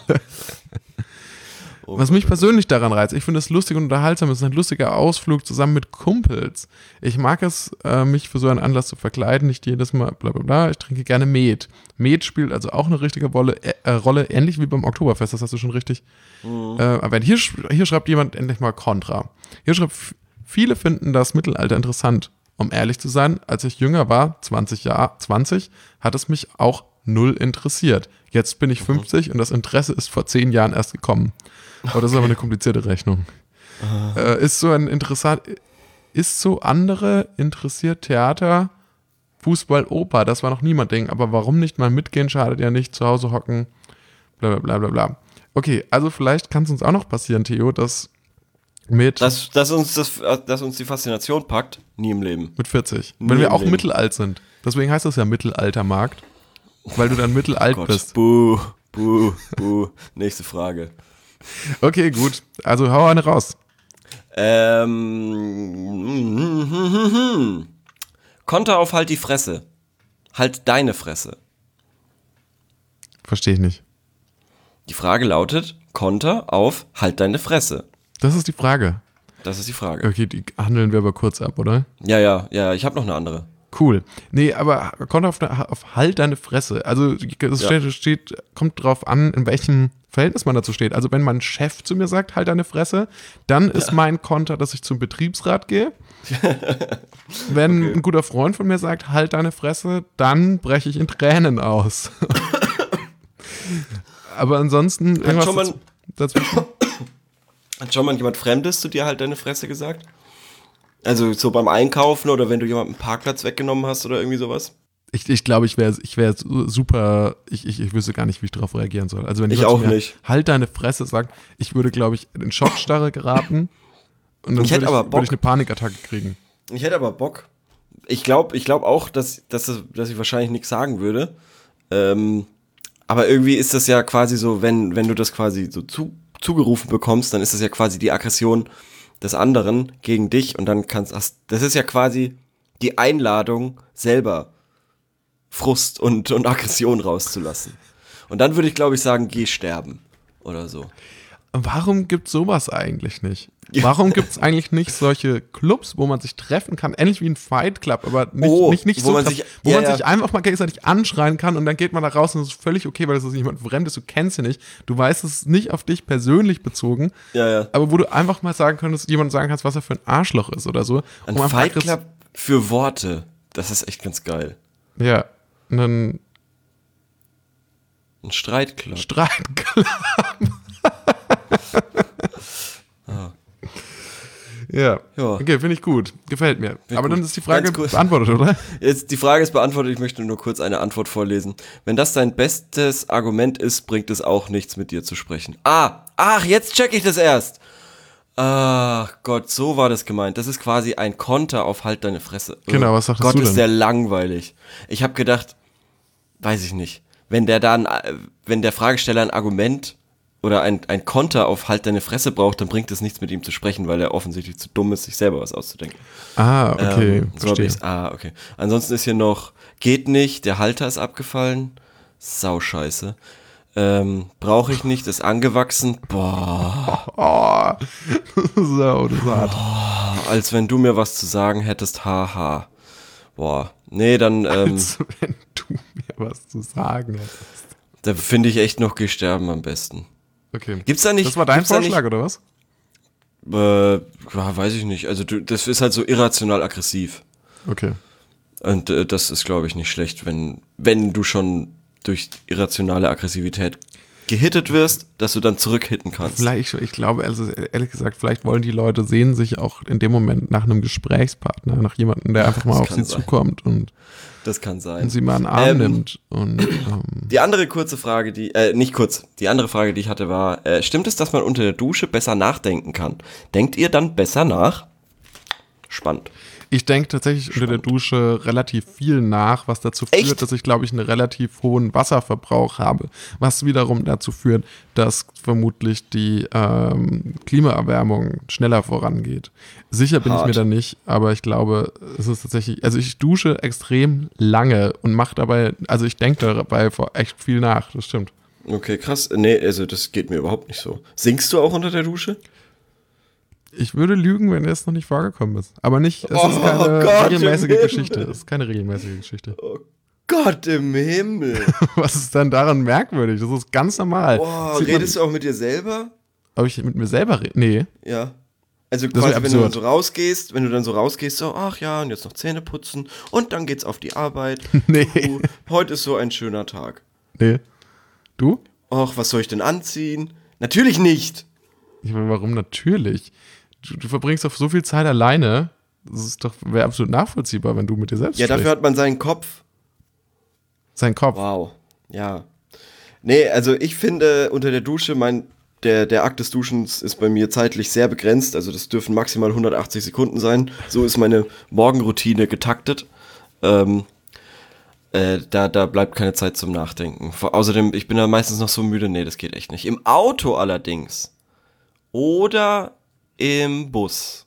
Oh Was Gott, mich persönlich daran reizt, ich finde es lustig und unterhaltsam, es ist ein lustiger Ausflug zusammen mit Kumpels. Ich mag es, mich für so einen Anlass zu verkleiden, nicht jedes Mal bla bla bla. Ich trinke gerne Met. Met spielt also auch eine richtige Rolle, ähnlich wie beim Oktoberfest, das hast du schon richtig. Aber hier schreibt jemand endlich mal Kontra. Hier schreibt, viele finden das Mittelalter interessant. Um ehrlich zu sein, als ich jünger war, 20, hat es mich auch null interessiert. Jetzt bin ich 50 und das Interesse ist vor 10 Jahren erst gekommen. Aber das ist aber eine komplizierte Rechnung. Ist so andere interessiert Theater, Fußball, Oper, das war noch nie mein Ding. Aber warum nicht mal mitgehen, schadet ja nicht, zu Hause hocken, bla bla bla bla. Okay, also vielleicht kann es uns auch noch passieren, Theo, dass dass uns die Faszination packt, nie im Leben. mit 40, Nie wenn wir im auch Leben. mittelalt sind. Deswegen heißt das ja Mittelaltermarkt, weil du dann mittelalt Gott, bist. buh. Nächste Frage. Okay, gut. Also hau eine raus. Konter auf halt die Fresse. Halt deine Fresse. Verstehe ich nicht. Die Frage lautet, Konter auf halt deine Fresse. Das ist die Frage. Das ist die Frage. Okay, die handeln wir aber kurz ab, oder? Ja, ich habe noch eine andere. Cool. Nee, aber kommt auf halt deine Fresse. Also es kommt drauf an, in welchem Verhältnis man dazu steht. Also wenn mein Chef zu mir sagt, halt deine Fresse, dann ist mein Konter, dass ich zum Betriebsrat gehe. Wenn ein guter Freund von mir sagt, halt deine Fresse, dann breche ich in Tränen aus. Aber ansonsten irgendwas dazwischen. Hat schon mal jemand Fremdes zu dir halt deine Fresse gesagt? Also so beim Einkaufen oder wenn du jemandem einen Parkplatz weggenommen hast oder irgendwie sowas? Ich glaube, ich wäre super, ich wüsste gar nicht, wie ich darauf reagieren soll. Also wenn Ich jemand auch zu mir, nicht. halt deine Fresse sagt, ich würde, glaube ich, in Schockstarre geraten und dann Ich hätte aber Bock. würde ich eine Panikattacke kriegen. Ich hätte aber Bock. Ich glaube auch, dass ich wahrscheinlich nichts sagen würde. Aber irgendwie ist das ja quasi so, wenn du das quasi so zugerufen bekommst, dann ist das ja quasi die Aggression des anderen gegen dich und dann das ist ja quasi die Einladung, selber Frust und Aggression rauszulassen. Und dann würde ich, glaube ich, sagen, geh sterben oder so. Warum gibt es sowas eigentlich nicht? Warum gibt es eigentlich nicht solche Clubs, wo man sich treffen kann, ähnlich wie ein Fight Club, aber nicht wo so man krass, sich- wo ja, man ja. sich einfach mal gegenseitig anschreien kann und dann geht man da raus und es ist völlig okay, weil das ist jemand Fremdes, du kennst ihn nicht, du weißt, es ist nicht auf dich persönlich bezogen, Ja. aber wo du einfach mal sagen könntest, jemand sagen kannst, was er für ein Arschloch ist oder so. Ein einfach Fight Club für Worte, das ist echt ganz geil. Ja, einen Ein Streitclub. Streitclub. Ja. Ja. Okay, finde ich gut. Gefällt mir. Aber gut. dann ist die Frage Ganz kurz. beantwortet, oder? Jetzt, die Frage ist beantwortet, ich möchte nur kurz eine Antwort vorlesen. Wenn das dein bestes Argument ist, bringt es auch nichts, mit dir zu sprechen. Ach, jetzt check ich das erst. Ach Gott, so war das gemeint. Das ist quasi ein Konter auf halt deine Fresse. Genau, was sagtest Gott, du denn? ist der langweilig. Ich habe gedacht, weiß ich nicht, wenn der Fragesteller ein Argument oder ein Konter auf halt deine Fresse braucht, dann bringt es nichts, mit ihm zu sprechen, weil er offensichtlich zu dumm ist, sich selber was auszudenken. Okay, So hab verstehe. ich's. Okay. Ansonsten ist hier noch, geht nicht, der Halter ist abgefallen. Sau scheiße. Brauche ich nicht, ist angewachsen. Boah, So, das ist hart. als wenn du mir was zu sagen hättest, haha. Boah, nee, dann Als wenn du mir was zu sagen hättest. da finde ich echt noch, geh sterben am besten. Okay. Gibt's da nicht? Das war dein gibt's da Vorschlag, oder was? Ja, weiß ich nicht. Also das ist halt so irrational aggressiv. Okay. Und das ist, glaube ich, nicht schlecht, wenn du schon durch irrationale Aggressivität gehittet wirst, dass du dann zurückhitten kannst. Vielleicht, ich glaube, also ehrlich gesagt, vielleicht wollen die Leute, sehen sich auch in dem Moment nach einem Gesprächspartner, nach jemandem, der einfach mal Das auf kann sie sein. zukommt und Das kann sein. sie mal einen Arm nimmt. Und Die andere kurze Frage, die andere Frage, die ich hatte, war, stimmt es, dass man unter der Dusche besser nachdenken kann? Denkt ihr dann besser nach? Spannend. Ich denke tatsächlich unter der Dusche relativ viel nach, was dazu führt, Echt? dass ich, glaube ich, einen relativ hohen Wasserverbrauch habe. Was wiederum dazu führt, dass vermutlich die Klimaerwärmung schneller vorangeht. Sicher bin ich Hart. mir da nicht, aber ich glaube, es ist tatsächlich, also ich dusche extrem lange und mache dabei, also ich denke dabei echt viel nach, das stimmt. Okay, krass. Nee, also das geht mir überhaupt nicht so. Singst du auch unter der Dusche? Ich würde lügen, wenn es noch nicht vorgekommen ist. Aber nicht, es Oh ist keine Gott regelmäßige im Himmel. Geschichte. Es ist keine regelmäßige Geschichte. Oh Gott im Himmel. Was ist denn daran merkwürdig? Das ist ganz normal. Boah, Sieht man- redest du auch mit dir selber? Ob ich mit mir selber rede? Nee. Ja. Also Das quasi, wär wenn du dann absurd. so rausgehst, so, ach ja, und jetzt noch Zähne putzen und dann geht's auf die Arbeit. Nee. Heute ist so ein schöner Tag. Nee. Du? Och, was soll ich denn anziehen? Natürlich nicht. Ich meine, warum natürlich? Du verbringst doch so viel Zeit alleine. Das ist doch, wäre absolut nachvollziehbar, wenn du mit dir selbst Ja, dafür sprichst. hat man seinen Kopf. Sein Kopf. Wow. Ja. Nee, also ich finde, unter der Dusche, der Akt des Duschens ist bei mir zeitlich sehr begrenzt. Also das dürfen maximal 180 Sekunden sein. So ist meine Morgenroutine getaktet. Da bleibt keine Zeit zum Nachdenken. Außerdem, ich bin da meistens noch so müde. Nee, das geht echt nicht. Im Auto allerdings. Oder im Bus.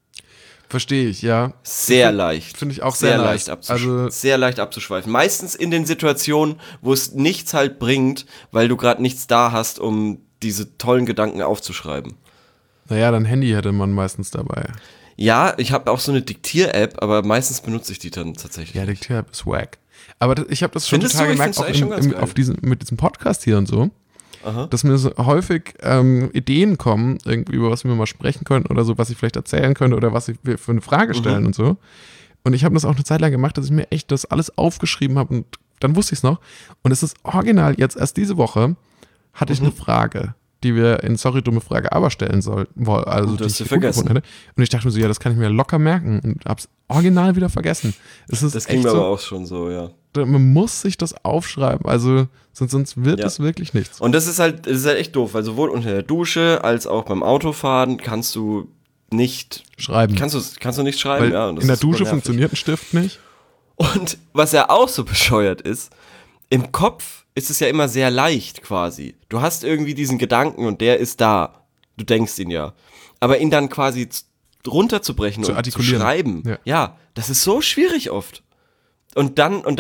Verstehe ich, ja. Sehr leicht. Finde ich auch sehr leicht. Also- sehr leicht abzuschweifen. Meistens in den Situationen, wo es nichts halt bringt, weil du gerade nichts da hast, um diese tollen Gedanken aufzuschreiben. Naja, dein Handy hätte man meistens dabei. Ja, ich habe auch so eine Diktier-App, aber meistens benutze ich die dann tatsächlich. Ja, Diktier-App ist wack. Aber ich habe das schon Findest total du? Ich gemerkt, find's auch eigentlich schon ganz geil. mit diesem Podcast hier und so, Aha. dass mir so häufig Ideen kommen, irgendwie, über was wir mal sprechen könnten oder so, was ich vielleicht erzählen könnte oder was ich für eine Frage stellen und so. Und ich habe das auch eine Zeit lang gemacht, dass ich mir echt das alles aufgeschrieben habe und dann wusste ich es noch. Und es ist original, jetzt erst diese Woche hatte ich eine Frage, die wir in Sorry, dumme Frage aber stellen sollten, also Und du die hast sie ich gut vergessen. gefunden hätte. Und ich dachte mir so, ja, das kann ich mir locker merken und hab's original wieder vergessen. Es ist Das ging echt mir so, aber auch schon so, ja. man muss sich das aufschreiben, also sonst wird Ja. es wirklich nichts. Und das ist halt echt doof, weil sowohl unter der Dusche als auch beim Autofahren kannst du nicht Schreiben. kannst du nicht schreiben, Weil ja. Und das in der ist super Dusche nervig. funktioniert ein Stift nicht. Und was ja auch so bescheuert ist, im Kopf ist es ja immer sehr leicht quasi. Du hast irgendwie diesen Gedanken und der ist da. Du denkst ihn ja. Aber ihn dann quasi runterzubrechen Zu und zu artikulieren. schreiben, Ja. das ist so schwierig oft. Und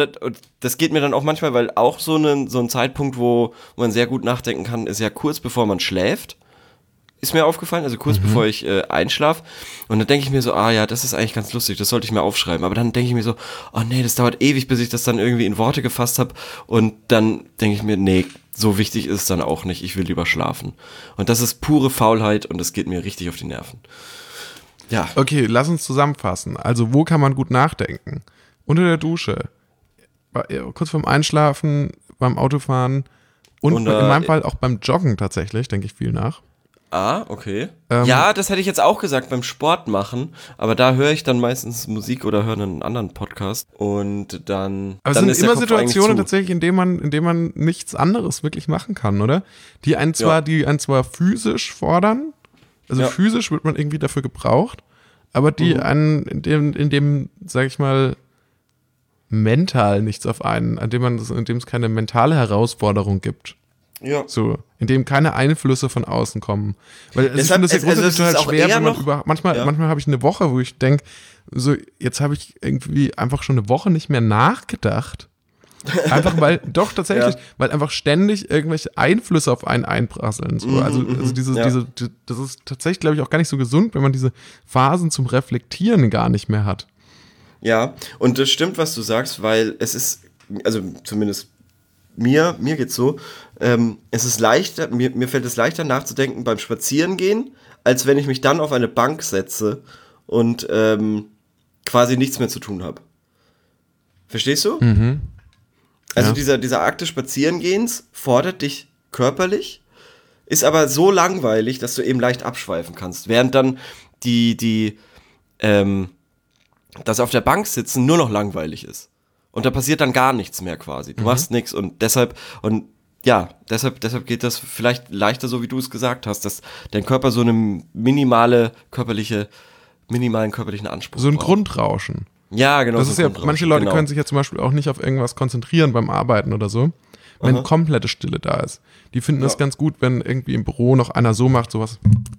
das geht mir dann auch manchmal, weil auch so ein Zeitpunkt, wo man sehr gut nachdenken kann, ist ja kurz bevor man schläft. Ist mir aufgefallen, also kurz bevor ich einschlaf. Und dann denke ich mir so, ja, das ist eigentlich ganz lustig, das sollte ich mir aufschreiben. Aber dann denke ich mir so, oh nee, das dauert ewig, bis ich das dann irgendwie in Worte gefasst habe. Und dann denke ich mir, nee, so wichtig ist es dann auch nicht, ich will lieber schlafen. Und das ist pure Faulheit und das geht mir richtig auf die Nerven. Ja, Okay, lass uns zusammenfassen. Also, wo kann man gut nachdenken? Unter der Dusche, kurz vorm Einschlafen, beim Autofahren und Und, in meinem Fall auch beim Joggen tatsächlich, denke ich viel nach. okay. Ja, das hätte ich jetzt auch gesagt beim Sport machen, aber da höre ich dann meistens Musik oder höre einen anderen Podcast und dann. Aber dann es ist sind der immer Kopf eigentlich Situationen zu. tatsächlich, in denen man nichts anderes wirklich machen kann, oder? Die einen zwar physisch fordern, also Ja. physisch wird man irgendwie dafür gebraucht, aber die einen, in dem, sag ich mal, mental nichts auf einen, in dem es keine mentale Herausforderung gibt. Ja. So, in dem keine Einflüsse von außen kommen. Weil ich Deshalb- finde es ja also grundsätzlich das ist total auch schwer, eher wenn man noch- manchmal Ja. habe ich eine Woche, wo ich denke, so, jetzt habe ich irgendwie einfach schon eine Woche nicht mehr nachgedacht. Einfach weil, doch tatsächlich, Ja. weil einfach ständig irgendwelche Einflüsse auf einen einprasseln. So. Also das ist tatsächlich, glaube ich, auch gar nicht so gesund, wenn man diese Phasen zum Reflektieren gar nicht mehr hat. Ja, und das stimmt, was du sagst, weil es ist, also zumindest mir geht's so, es ist leichter, mir fällt es leichter nachzudenken beim Spazierengehen, als wenn ich mich dann auf eine Bank setze und quasi nichts mehr zu tun habe. Verstehst du? Also Ja. dieser Akt des Spazierengehens fordert dich körperlich, ist aber so langweilig, dass du eben leicht abschweifen kannst, während dann das auf der Bank sitzen nur noch langweilig ist. Und da passiert dann gar nichts mehr quasi. Du machst nichts und deshalb geht das vielleicht leichter, so wie du es gesagt hast, dass dein Körper so eine minimale körperliche minimalen körperlichen Anspruch So ein braucht. Grundrauschen. Ja, genau. Das so ist ein ja, Grundrauschen, manche Leute genau. können sich ja zum Beispiel auch nicht auf irgendwas konzentrieren beim Arbeiten oder so, wenn Aha. komplette Stille da ist. Die finden es Ja. ganz gut, wenn irgendwie im Büro noch einer so macht, sowas.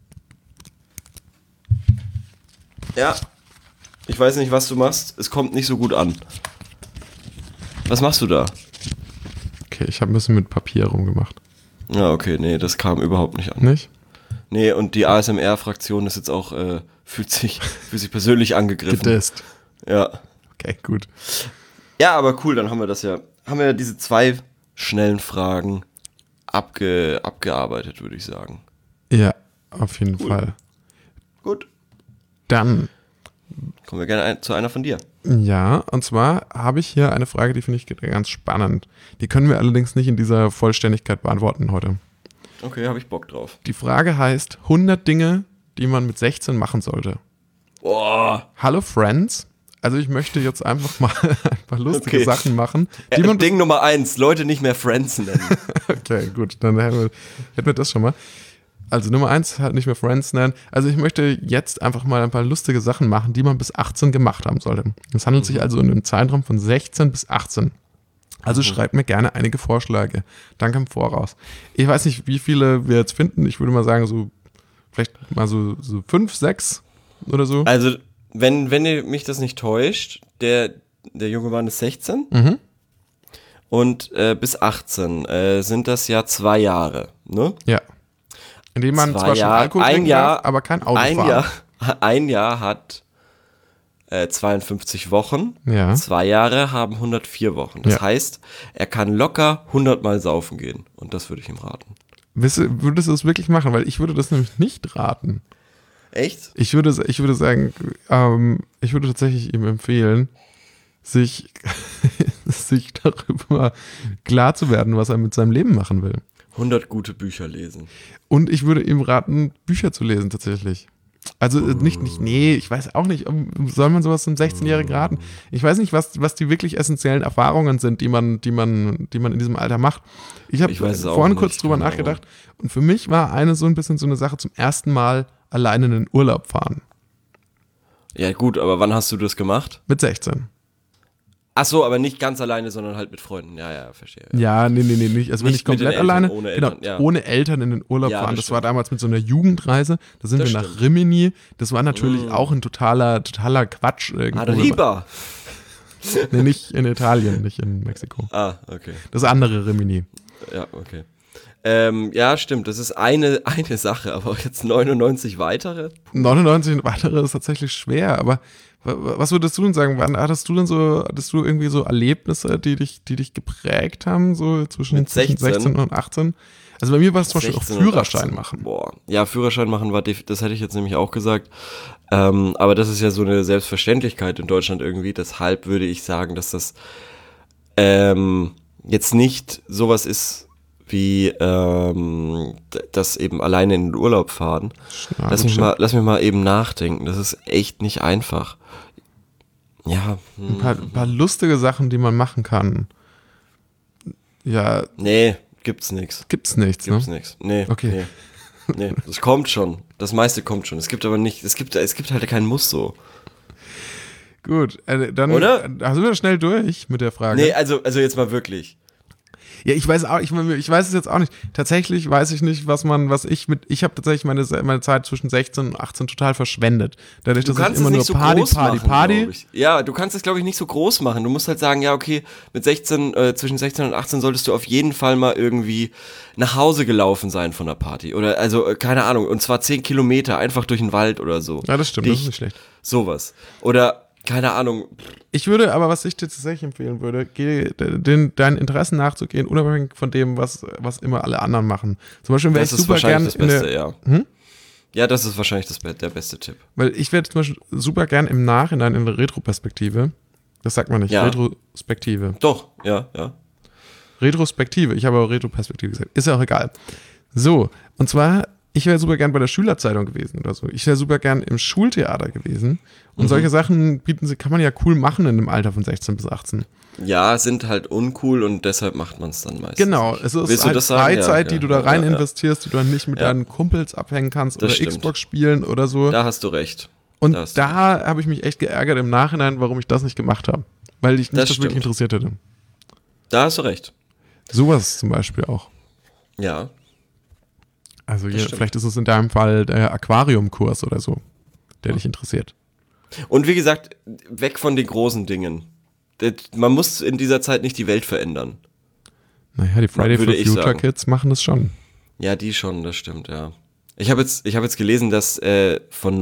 Ja. Ich weiß nicht, was du machst. Es kommt nicht so gut an. Was machst du da? Okay, ich habe ein bisschen mit Papier rumgemacht. Ja, okay, nee, das kam überhaupt nicht an. Nicht? Nee, und die ASMR-Fraktion ist jetzt auch, fühlt sich persönlich angegriffen. Gedisst. Ja. Okay, gut. Ja, aber cool, dann haben wir das ja. Haben wir diese 2 schnellen Fragen abgearbeitet, würde ich sagen. Ja, auf jeden Fall. Gut. Dann, Kommen wir gerne zu einer von dir. ja, und zwar habe ich hier eine Frage, die finde ich ganz spannend. Die können wir allerdings nicht in dieser Vollständigkeit beantworten heute. Okay, habe ich Bock drauf. Die Frage heißt 100 Dinge, die man mit 16 machen sollte. Boah. Hallo Friends. Also ich möchte jetzt einfach mal ein paar lustige Okay. Sachen machen. Die man Ding Nummer 1, Leute nicht mehr Friends nennen. Okay, gut, dann hätten wir das schon mal. Also Nummer 1, halt nicht mehr Friends nennen. Also ich möchte jetzt einfach mal ein paar lustige Sachen machen, die man bis 18 gemacht haben sollte. Es handelt sich also um einen Zeitraum von 16 bis 18. Also schreibt mir gerne einige Vorschläge. Danke im Voraus. Ich weiß nicht, wie viele wir jetzt finden. Ich würde mal sagen, so vielleicht mal so 5, 6 oder so. Also, wenn mich das nicht täuscht, der junge Mann ist 16 Mhm. und bis 18 sind das ja 2 Jahre, ne? Ja. Indem man 2 zwar schon Jahre, Alkohol trinken darf, aber kein Auto fahren. Ein Jahr hat 52 Wochen, Ja. 2 Jahre haben 104 Wochen. Das Ja. heißt, er kann locker 100 Mal saufen gehen und das würde ich ihm raten. Würdest du es wirklich machen? Weil ich würde das nämlich nicht raten. Echt? Ich würde sagen, ich würde tatsächlich ihm empfehlen, sich darüber klar zu werden, was er mit seinem Leben machen will. 100 gute Bücher lesen. Und ich würde ihm raten, Bücher zu lesen tatsächlich. Also nee, ich weiß auch nicht, soll man sowas einem 16-Jährigen raten? Ich weiß nicht, was die wirklich essentiellen Erfahrungen sind, die man in diesem Alter macht. Ich habe Ich weiß es auch vorhin nicht, kurz drüber keine nachgedacht und für mich war eine so ein bisschen so eine Sache zum ersten Mal alleine in den Urlaub fahren. Ja gut, aber wann hast du das gemacht? Mit 16. Ach so, aber nicht ganz alleine, sondern halt mit Freunden. Ja, verstehe. Ja, nee, nicht. Also wenn Nicht ich mit den komplett Eltern, alleine, ohne genau, Eltern, ja. ohne Eltern in den Urlaub Ja, fahren. das Das war stimmt. damals mit so einer Jugendreise. Da sind Das wir stimmt. nach Rimini. Das war natürlich auch ein totaler Quatsch. Irgendwo. Arriba! Nee, nicht in Italien, nicht in Mexiko. Ah, okay. Das andere Rimini. Ja, okay. Ja, stimmt, das ist eine Sache, aber jetzt 99 weitere? 99 und weitere ist tatsächlich schwer, aber was würdest du denn sagen? Hattest du irgendwie so Erlebnisse, die dich geprägt haben, so zwischen Mit 16? 16 und 18? Also bei mir war es zum Beispiel auch 16 und Führerschein 18. machen. Boah. Ja, Führerschein machen das hätte ich jetzt nämlich auch gesagt. Aber das ist ja so eine Selbstverständlichkeit in Deutschland irgendwie. Deshalb würde ich sagen, dass das jetzt nicht sowas ist wie das eben alleine in den Urlaub fahren. Lass mich mal eben nachdenken. Das ist echt nicht einfach. Ja. Ein paar lustige Sachen, die man machen kann. Ja, Nee, gibt's nix. gibt's nichts, Gibt's ne? nix. Nee. Okay. Nee, das kommt schon. Das meiste kommt schon. Es gibt aber nicht, es gibt halt keinen Muss so. Gut, dann Oder? sind wir schnell durch mit der Frage. Nee, also jetzt mal wirklich. Ja, ich weiß es jetzt auch nicht. Tatsächlich weiß ich nicht, ich habe tatsächlich meine Zeit zwischen 16 und 18 total verschwendet. Dadurch, Du dass ich kannst es immer nur nicht so Party, groß Party, machen, Party. glaub ich. Ja, du kannst es, glaube ich, nicht so groß machen. Du musst halt sagen, ja, okay, mit 16, zwischen 16 und 18 solltest du auf jeden Fall mal irgendwie nach Hause gelaufen sein von der Party. Oder, also, keine Ahnung, und zwar 10 Kilometer, einfach durch den Wald oder so. Ja, das stimmt, das ist nicht schlecht. Sowas. Oder, keine Ahnung. Ich würde, aber was ich dir tatsächlich empfehlen würde, deinen Interessen nachzugehen, unabhängig von dem, was immer alle anderen machen. Zum Beispiel wäre ich Das ist super gern wahrscheinlich das Beste, ja. Hm? Ja, das ist wahrscheinlich der beste Tipp. Weil ich werde zum Beispiel super gern im Nachhinein in der Retroperspektive, das sagt man nicht, Ja. Retrospektive. Doch, ja. Retrospektive, ich habe aber Retroperspektive gesagt, ist ja auch egal. So, und zwar, ich wäre super gern bei der Schülerzeitung gewesen oder so. Ich wäre super gern im Schultheater gewesen. Und solche Sachen kann man ja cool machen in dem Alter von 16 bis 18. Ja, sind halt uncool und deshalb macht man es dann meistens. Genau, nicht. es ist Willst du halt das sagen? Freizeit, Ja, die du da rein ja. investierst, die du dann nicht mit Ja. deinen Kumpels abhängen kannst Das oder stimmt. Xbox spielen oder so. Da hast du recht. Und da habe ich mich echt geärgert im Nachhinein, warum ich das nicht gemacht habe. Weil ich mich das wirklich interessiert hätte. Da hast du recht. Sowas zum Beispiel auch. Ja. Also vielleicht ist es in deinem Fall der Aquariumkurs oder so, der dich interessiert. Und wie gesagt, weg von den großen Dingen. Man muss in dieser Zeit nicht die Welt verändern. Naja, die Friday for Future Kids machen das schon. Ja, die schon, das stimmt, ja. Ich habe jetzt gelesen, dass von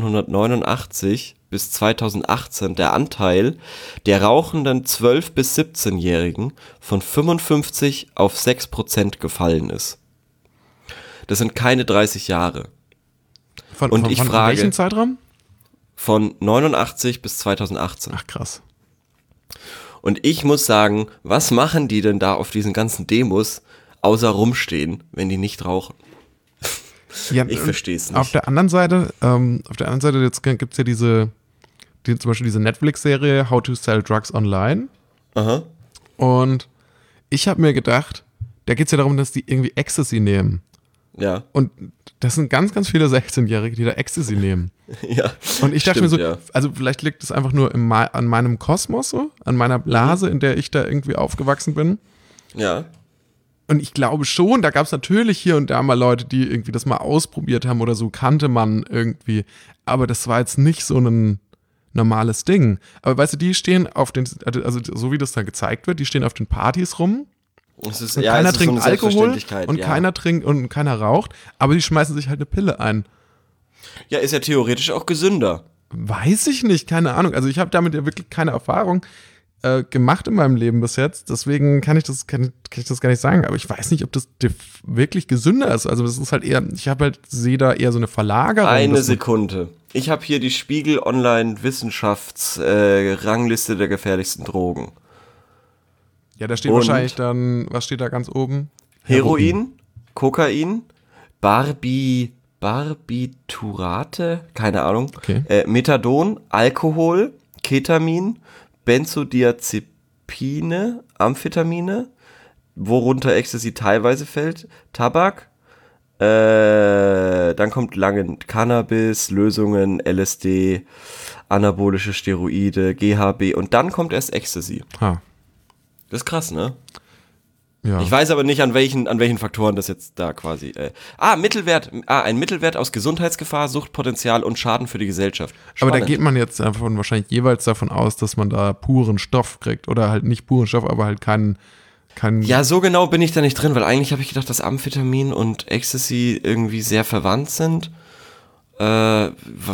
1989 bis 2018 der Anteil der rauchenden 12- bis 17-Jährigen von 55 auf 6% gefallen ist. Das sind keine 30 Jahre. Von welchem Zeitraum? Von 89 bis 2018. Ach, krass. Und ich muss sagen, was machen die denn da auf diesen ganzen Demos, außer rumstehen, wenn die nicht rauchen? Ja, ich verstehe es nicht. Auf der anderen Seite jetzt gibt es ja zum Beispiel diese Netflix-Serie How to Sell Drugs Online. Aha. Und ich habe mir gedacht, da geht es ja darum, dass die irgendwie Ecstasy nehmen. Ja. Und das sind ganz, ganz viele 16-Jährige, die da Ecstasy nehmen. Ja. Und ich dachte mir so, also vielleicht liegt es einfach nur an meinem Kosmos so, an meiner Blase, in der ich da irgendwie aufgewachsen bin. Ja. Und ich glaube schon, da gab es natürlich hier und da mal Leute, die irgendwie das mal ausprobiert haben oder so, kannte man irgendwie. Aber das war jetzt nicht so ein normales Ding. Aber weißt du, die stehen auf den, also so wie das da gezeigt wird, die stehen auf den Partys rum. Keiner trinkt so Alkohol und keiner trinkt und keiner raucht, aber die schmeißen sich halt eine Pille ein. Ja, ist ja theoretisch auch gesünder. Weiß ich nicht, keine Ahnung. Also ich habe damit ja wirklich keine Erfahrung gemacht in meinem Leben bis jetzt, deswegen kann ich das gar nicht sagen, aber ich weiß nicht, ob das wirklich gesünder ist. Also das ist halt eher, sehe da eher so eine Verlagerung. Eine Sekunde. Ich habe hier die Spiegel Online Wissenschafts-Rangliste der gefährlichsten Drogen. Ja, da steht wahrscheinlich dann, was steht da ganz oben? Heroin, Kokain, Barbiturate, keine Ahnung, okay. Methadon, Alkohol, Ketamin, Benzodiazepine, Amphetamine, worunter Ecstasy teilweise fällt, Tabak, dann kommt lange Cannabis, Lösungen, LSD, anabolische Steroide, GHB und dann kommt erst Ecstasy. Das ist krass, ne? Ja. Ich weiß aber nicht, an welchen Faktoren das jetzt da quasi. Ein Mittelwert aus Gesundheitsgefahr, Suchtpotenzial und Schaden für die Gesellschaft. Spannend. Aber da geht man jetzt einfach wahrscheinlich jeweils davon aus, dass man da puren Stoff kriegt. Oder halt nicht puren Stoff, aber halt keinen. Ja, so genau bin ich da nicht drin, weil eigentlich habe ich gedacht, dass Amphetamin und Ecstasy irgendwie sehr verwandt sind. Keine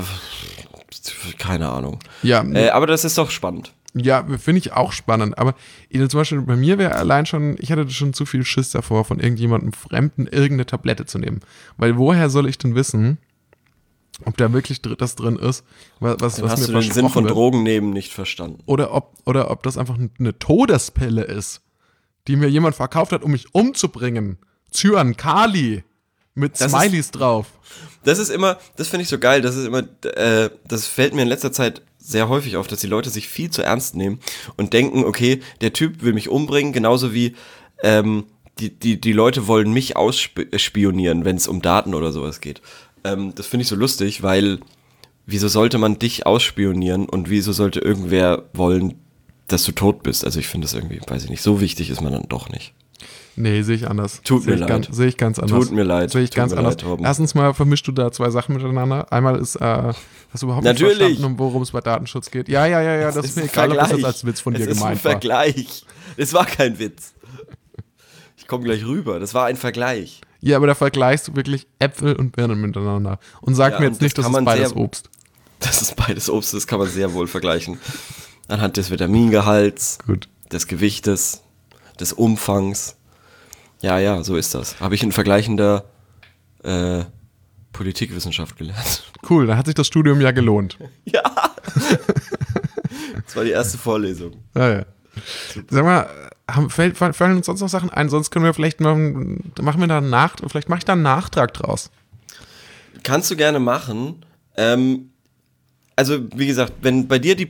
Ahnung. Ja. Aber das ist doch spannend. Ja, finde ich auch spannend, aber zum Beispiel bei mir wäre allein schon, ich hatte schon zu viel Schiss davor, von irgendjemandem Fremden irgendeine Tablette zu nehmen. Weil woher soll ich denn wissen, ob da wirklich das drin ist, was mir versprochen wird? Hast du den Sinn von Drogen nehmen nicht verstanden? Oder ob das einfach eine Todespille ist, die mir jemand verkauft hat, um mich umzubringen. Cyankali mit Smileys drauf. Das finde ich so geil, das fällt mir in letzter Zeit sehr häufig auf, dass die Leute sich viel zu ernst nehmen und denken, okay, der Typ will mich umbringen, genauso wie die Leute wollen mich ausspionieren, wenn es um Daten oder sowas geht. Das finde ich so lustig, weil wieso sollte man dich ausspionieren und wieso sollte irgendwer wollen, dass du tot bist? Also ich finde das irgendwie, weiß ich nicht, so wichtig ist man dann doch nicht. Nee, sehe ich anders. Sehe ich ganz anders. Tut mir leid. Sehe ich ganz anders. Erstens mal vermischst du da zwei Sachen miteinander. Einmal ist, hast du überhaupt nicht verstanden, worum es bei Datenschutz geht? Ja, das ist mir egal, ob das als Witz von dir gemeint war. Das ist ein Vergleich. Es war kein Witz. Ich komme gleich rüber. Das war ein Vergleich. Ja, aber da vergleichst du wirklich Äpfel und Birnen miteinander. Und sag mir jetzt nicht, das ist beides Obst. Das ist beides Obst, das kann man sehr wohl vergleichen. Anhand des Vitamingehalts, des Gewichtes, des Umfangs. Ja, so ist das. Habe ich in vergleichender Politikwissenschaft gelernt. Cool, da hat sich das Studium ja gelohnt. Ja. Das war die erste Vorlesung. Ja. Sag mal, fallen uns sonst noch Sachen ein? Sonst können wir vielleicht vielleicht mache ich da einen Nachtrag draus. Kannst du gerne machen. Also, wie gesagt, wenn bei dir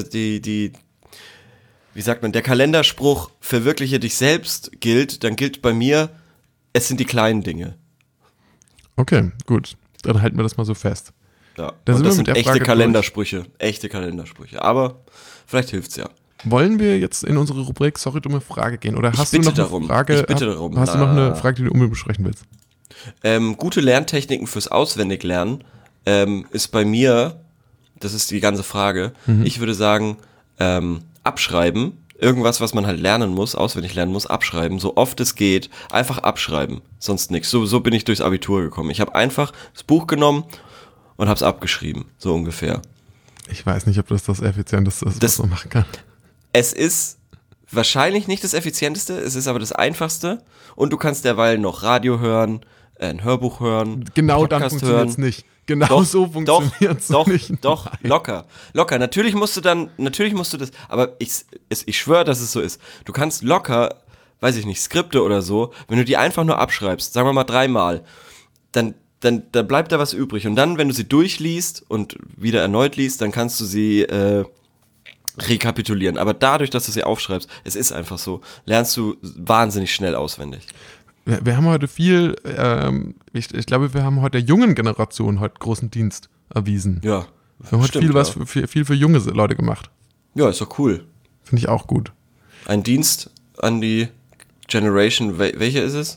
wie sagt man, der Kalenderspruch verwirkliche dich selbst gilt, dann gilt bei mir, es sind die kleinen Dinge. Okay, gut. Dann halten wir das mal so fest. Ja. Da Und sind das wir mit sind der echte Frage Kalendersprüche. Echte Kalendersprüche. Aber vielleicht hilft's ja. Wollen wir jetzt in unsere Rubrik Sorry, dumme Frage gehen? Oder hast du bitte noch eine darum. Frage? Ich bitte darum. Hast du noch eine Frage, die du unbedingt besprechen willst? Gute Lerntechniken fürs Auswendiglernen ist bei mir, das ist die ganze Frage, ich würde sagen, abschreiben, irgendwas, was man halt lernen muss, auswendig lernen muss, abschreiben, so oft es geht, einfach abschreiben, sonst nichts. So bin ich durchs Abitur gekommen. Ich habe einfach das Buch genommen und habe es abgeschrieben, so ungefähr. Ich weiß nicht, ob das Effizienteste ist, was man machen kann. Es ist wahrscheinlich nicht das Effizienteste, es ist aber das Einfachste und du kannst derweil noch Radio hören, ein Hörbuch hören, Genau dann Podcast funktioniert es nicht. Genau so funktioniert es nicht. Doch, locker. Natürlich musst du das, aber ich schwöre, dass es so ist. Du kannst locker, weiß ich nicht, Skripte oder so, wenn du die einfach nur abschreibst, sagen wir mal 3-mal, dann bleibt da was übrig. Und dann, wenn du sie durchliest und wieder erneut liest, dann kannst du sie rekapitulieren. Aber dadurch, dass du sie aufschreibst, es ist einfach so, lernst du wahnsinnig schnell auswendig. Wir haben heute viel, ich glaube, wir haben heute der jungen Generation heute großen Dienst erwiesen. Ja. Wir haben heute viel für junge Leute gemacht. Ja, ist doch cool. Finde ich auch gut. Ein Dienst an die Generation, welche ist es?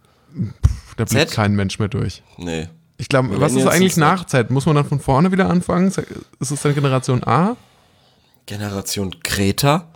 Da blickt kein Mensch mehr durch. Nee. Ich glaube, was ist eigentlich Nachzeit? Muss man dann von vorne wieder anfangen? Ist es dann Generation A? Generation Kreta?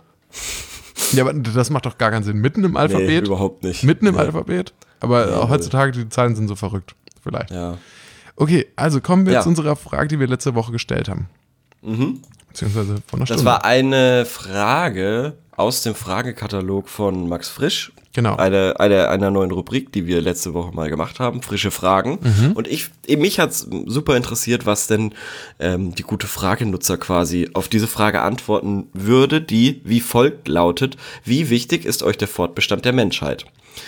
Ja, aber das macht doch gar keinen Sinn. Mitten im Alphabet? Nee, überhaupt nicht. Mitten im Alphabet? Aber heutzutage, die Zahlen sind so verrückt. Vielleicht. Ja. Okay, also kommen wir zu unserer Frage, die wir letzte Woche gestellt haben. Beziehungsweise vor einer Stunde. Das war eine Frage aus dem Fragekatalog von Max Frisch. Genau. Einer neuen Rubrik, die wir letzte Woche mal gemacht haben, frische Fragen. Und mich hat's super interessiert, was denn die gute Fragenutzer quasi auf diese Frage antworten würde, die wie folgt lautet: Wie wichtig ist euch der Fortbestand der Menschheit?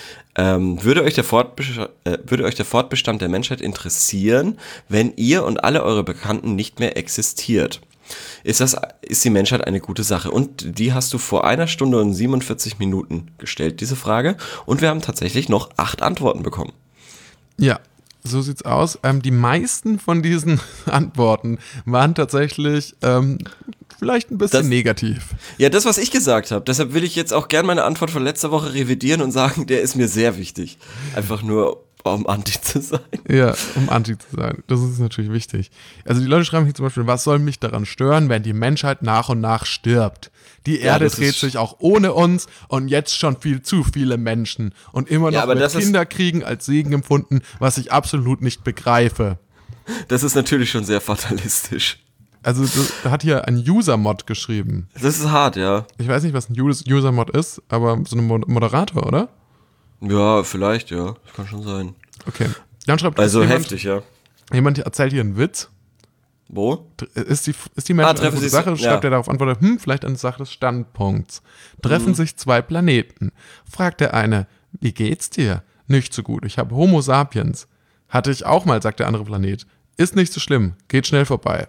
Würde euch der Fortbestand der Menschheit interessieren, wenn ihr und alle eure Bekannten nicht mehr existiert? Ist die Menschheit eine gute Sache? Und die hast du vor 1 Stunde und 47 Minuten gestellt, diese Frage. Und wir haben tatsächlich noch 8 Antworten bekommen. Ja, so sieht's aus. Die meisten von diesen Antworten waren tatsächlich vielleicht ein bisschen negativ. Ja, das, was ich gesagt habe. Deshalb will ich jetzt auch gern meine Antwort von letzter Woche revidieren und sagen, der ist mir sehr wichtig. Einfach nur, um Anti zu sein. Ja, um Anti zu sein. Das ist natürlich wichtig. Also die Leute schreiben hier zum Beispiel, was soll mich daran stören, wenn die Menschheit nach und nach stirbt? Die Erde dreht sich auch ohne uns und jetzt schon viel zu viele Menschen. Und immer noch mit Kinderkriegen als Segen empfunden, was ich absolut nicht begreife. Das ist natürlich schon sehr fatalistisch. Also da hat hier ein User-Mod geschrieben. Das ist hart, ja. Ich weiß nicht, was ein User-Mod ist, aber so ein Moderator, oder? Ja, vielleicht, ja. Das kann schon sein. Okay. Dann schreibt heftig, ja. Jemand erzählt hier einen Witz. Wo? Ist die Menschheit eine gute Sache? Schreibt er darauf Antwort, vielleicht eine Sache des Standpunkts. Treffen sich 2 Planeten. Fragt der eine, wie geht's dir? Nicht so gut, ich habe Homo sapiens. Hatte ich auch mal, sagt der andere Planet. Ist nicht so schlimm, geht schnell vorbei.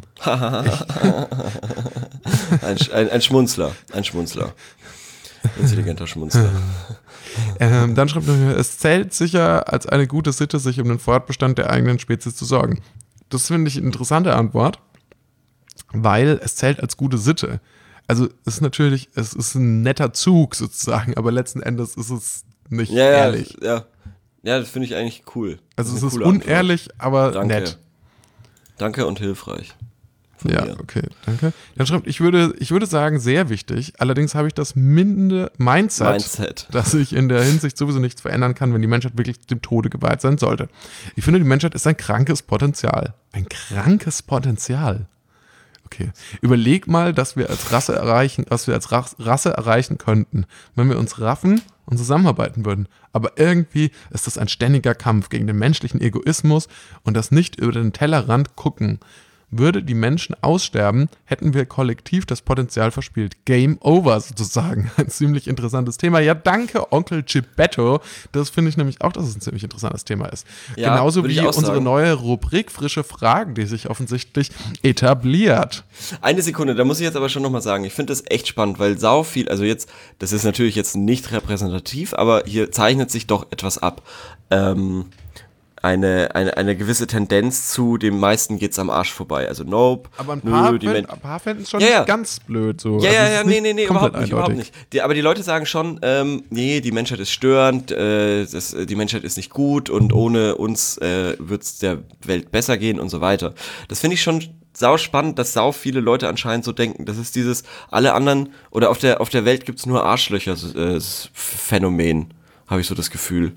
ein Schmunzler. Intelligenter Schmunzler. Dann schreibt er, es zählt sicher als eine gute Sitte, sich um den Fortbestand der eigenen Spezies zu sorgen. Das finde ich eine interessante Antwort, weil es zählt als gute Sitte. Also es ist ein netter Zug sozusagen, aber letzten Endes ist es nicht ehrlich. Ja, das finde ich eigentlich cool. Also es ist unehrlich, aber nett. Danke und hilfreich. Ja, okay, danke. Dann schreibt, ich würde sagen, sehr wichtig. Allerdings habe ich das Mindset, dass sich in der Hinsicht sowieso nichts verändern kann, wenn die Menschheit wirklich dem Tode geweiht sein sollte. Ich finde, die Menschheit ist ein krankes Potenzial. Ein krankes Potenzial. Okay. Überleg mal, was wir als Rasse erreichen könnten, wenn wir uns raffen und zusammenarbeiten würden. Aber irgendwie ist das ein ständiger Kampf gegen den menschlichen Egoismus und das nicht über den Tellerrand gucken. Würde die Menschen aussterben, hätten wir kollektiv das Potenzial verspielt. Game over sozusagen. Ein ziemlich interessantes Thema. Ja, danke, Onkel Gibetto. Das finde ich nämlich auch, dass es ein ziemlich interessantes Thema ist. Ja, genauso wie unsere neue Rubrik Frische Fragen, die sich offensichtlich etabliert. Eine Sekunde, da muss ich jetzt aber schon nochmal sagen, ich finde das echt spannend, weil sau viel, also jetzt, das ist natürlich jetzt nicht repräsentativ, aber hier zeichnet sich doch etwas ab. eine gewisse Tendenz zu, den meisten geht's am Arsch vorbei. Also nope. Aber ein paar fänden es schon nicht ganz blöd. So. Nee, überhaupt eindeutig. nicht. Aber die Leute sagen schon, nee, die Menschheit ist störend, die Menschheit ist nicht gut und ohne uns wird's der Welt besser gehen und so weiter. Das finde ich schon sau spannend, dass sau viele Leute anscheinend so denken. Das ist dieses, alle anderen, oder auf der Welt gibt's nur Arschlöcher Phänomen, habe ich so das Gefühl.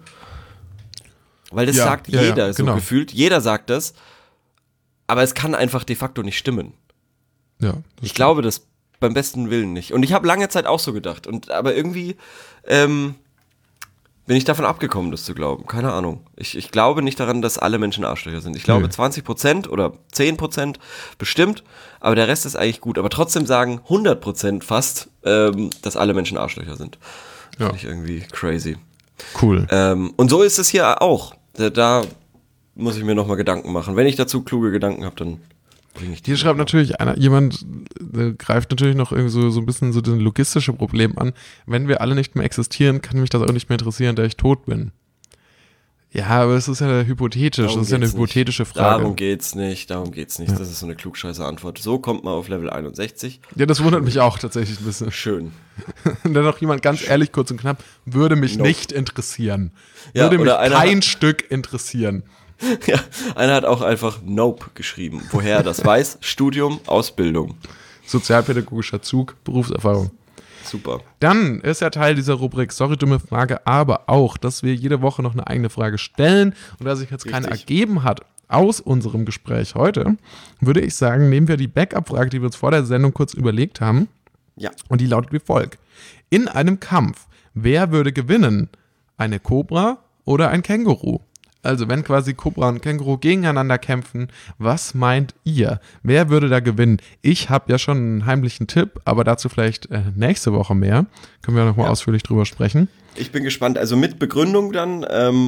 Weil das sagt jeder so gefühlt. Jeder sagt das. Aber es kann einfach de facto nicht stimmen. Ja. Ich glaube das beim besten Willen nicht. Und ich habe lange Zeit auch so gedacht. Aber irgendwie bin ich davon abgekommen, das zu glauben. Keine Ahnung. Ich glaube nicht daran, dass alle Menschen Arschlöcher sind. Ich glaube 20% oder 10% bestimmt. Aber der Rest ist eigentlich gut. Aber trotzdem sagen 100% fast, dass alle Menschen Arschlöcher sind. Finde ich irgendwie crazy. Cool. Und so ist es hier auch. Da muss ich mir nochmal Gedanken machen. Wenn ich dazu kluge Gedanken habe, dann bringe ich die. Hier schreibt natürlich jemand greift natürlich noch irgendwie so ein bisschen so das logistische Problem an. Wenn wir alle nicht mehr existieren, kann mich das auch nicht mehr interessieren, da ich tot bin. Ja, aber es ist ja hypothetisch. Das ist ja eine hypothetische Frage. Darum geht's nicht. Ja. Das ist so eine klugscheiße Antwort. So kommt man auf Level 61. Ja, das wundert mich auch tatsächlich ein bisschen. Schön. Dann noch jemand ganz ehrlich, kurz und knapp, würde mich nicht interessieren. Ja, würde mich kein Stück interessieren. Ja, einer hat auch einfach Nope geschrieben. Woher er das weiß? Studium, Ausbildung. Sozialpädagogischer Zug, Berufserfahrung. Super. Dann ist ja Teil dieser Rubrik Sorry, dumme Frage, aber auch, dass wir jede Woche noch eine eigene Frage stellen. Und da sich jetzt keine ergeben hat aus unserem Gespräch heute, würde ich sagen, nehmen wir die Backup-Frage, die wir uns vor der Sendung kurz überlegt haben. Ja. Und die lautet wie folgt. In einem Kampf, wer würde gewinnen? Eine Kobra oder ein Känguru? Also wenn quasi Kobra und Känguru gegeneinander kämpfen, was meint ihr? Wer würde da gewinnen? Ich habe ja schon einen heimlichen Tipp, aber dazu vielleicht nächste Woche mehr. Können wir nochmal ausführlich drüber sprechen. Ich bin gespannt, also mit Begründung dann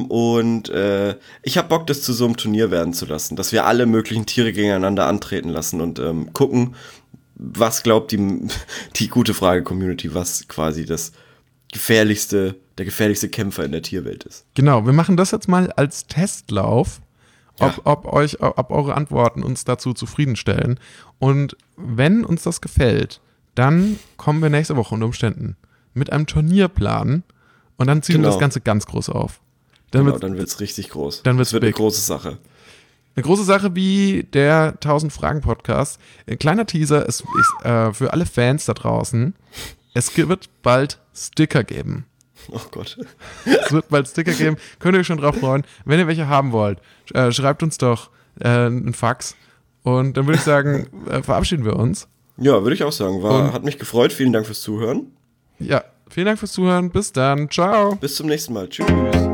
ich habe Bock, das zu so einem Turnier werden zu lassen, dass wir alle möglichen Tiere gegeneinander antreten lassen und gucken, was glaubt die gute Frage-Community, was quasi der gefährlichste Kämpfer in der Tierwelt ist. Genau, wir machen das jetzt mal als Testlauf, ob eure Antworten uns dazu zufriedenstellen. Und wenn uns das gefällt, dann kommen wir nächste Woche unter Umständen mit einem Turnierplan und dann ziehen wir das Ganze ganz groß auf. Dann wird es richtig groß. Dann wird's eine große Sache. Eine große Sache wie der 1000-Fragen-Podcast. Ein kleiner Teaser ist für alle Fans da draußen. Es wird bald Sticker geben. Oh Gott. Es wird bald Sticker geben. Könnt ihr euch schon drauf freuen. Wenn ihr welche haben wollt, schreibt uns doch einen Fax. Und dann würde ich sagen, verabschieden wir uns. Ja, würde ich auch sagen. Hat mich gefreut. Vielen Dank fürs Zuhören. Ja, vielen Dank fürs Zuhören. Bis dann. Ciao. Bis zum nächsten Mal. Tschüss.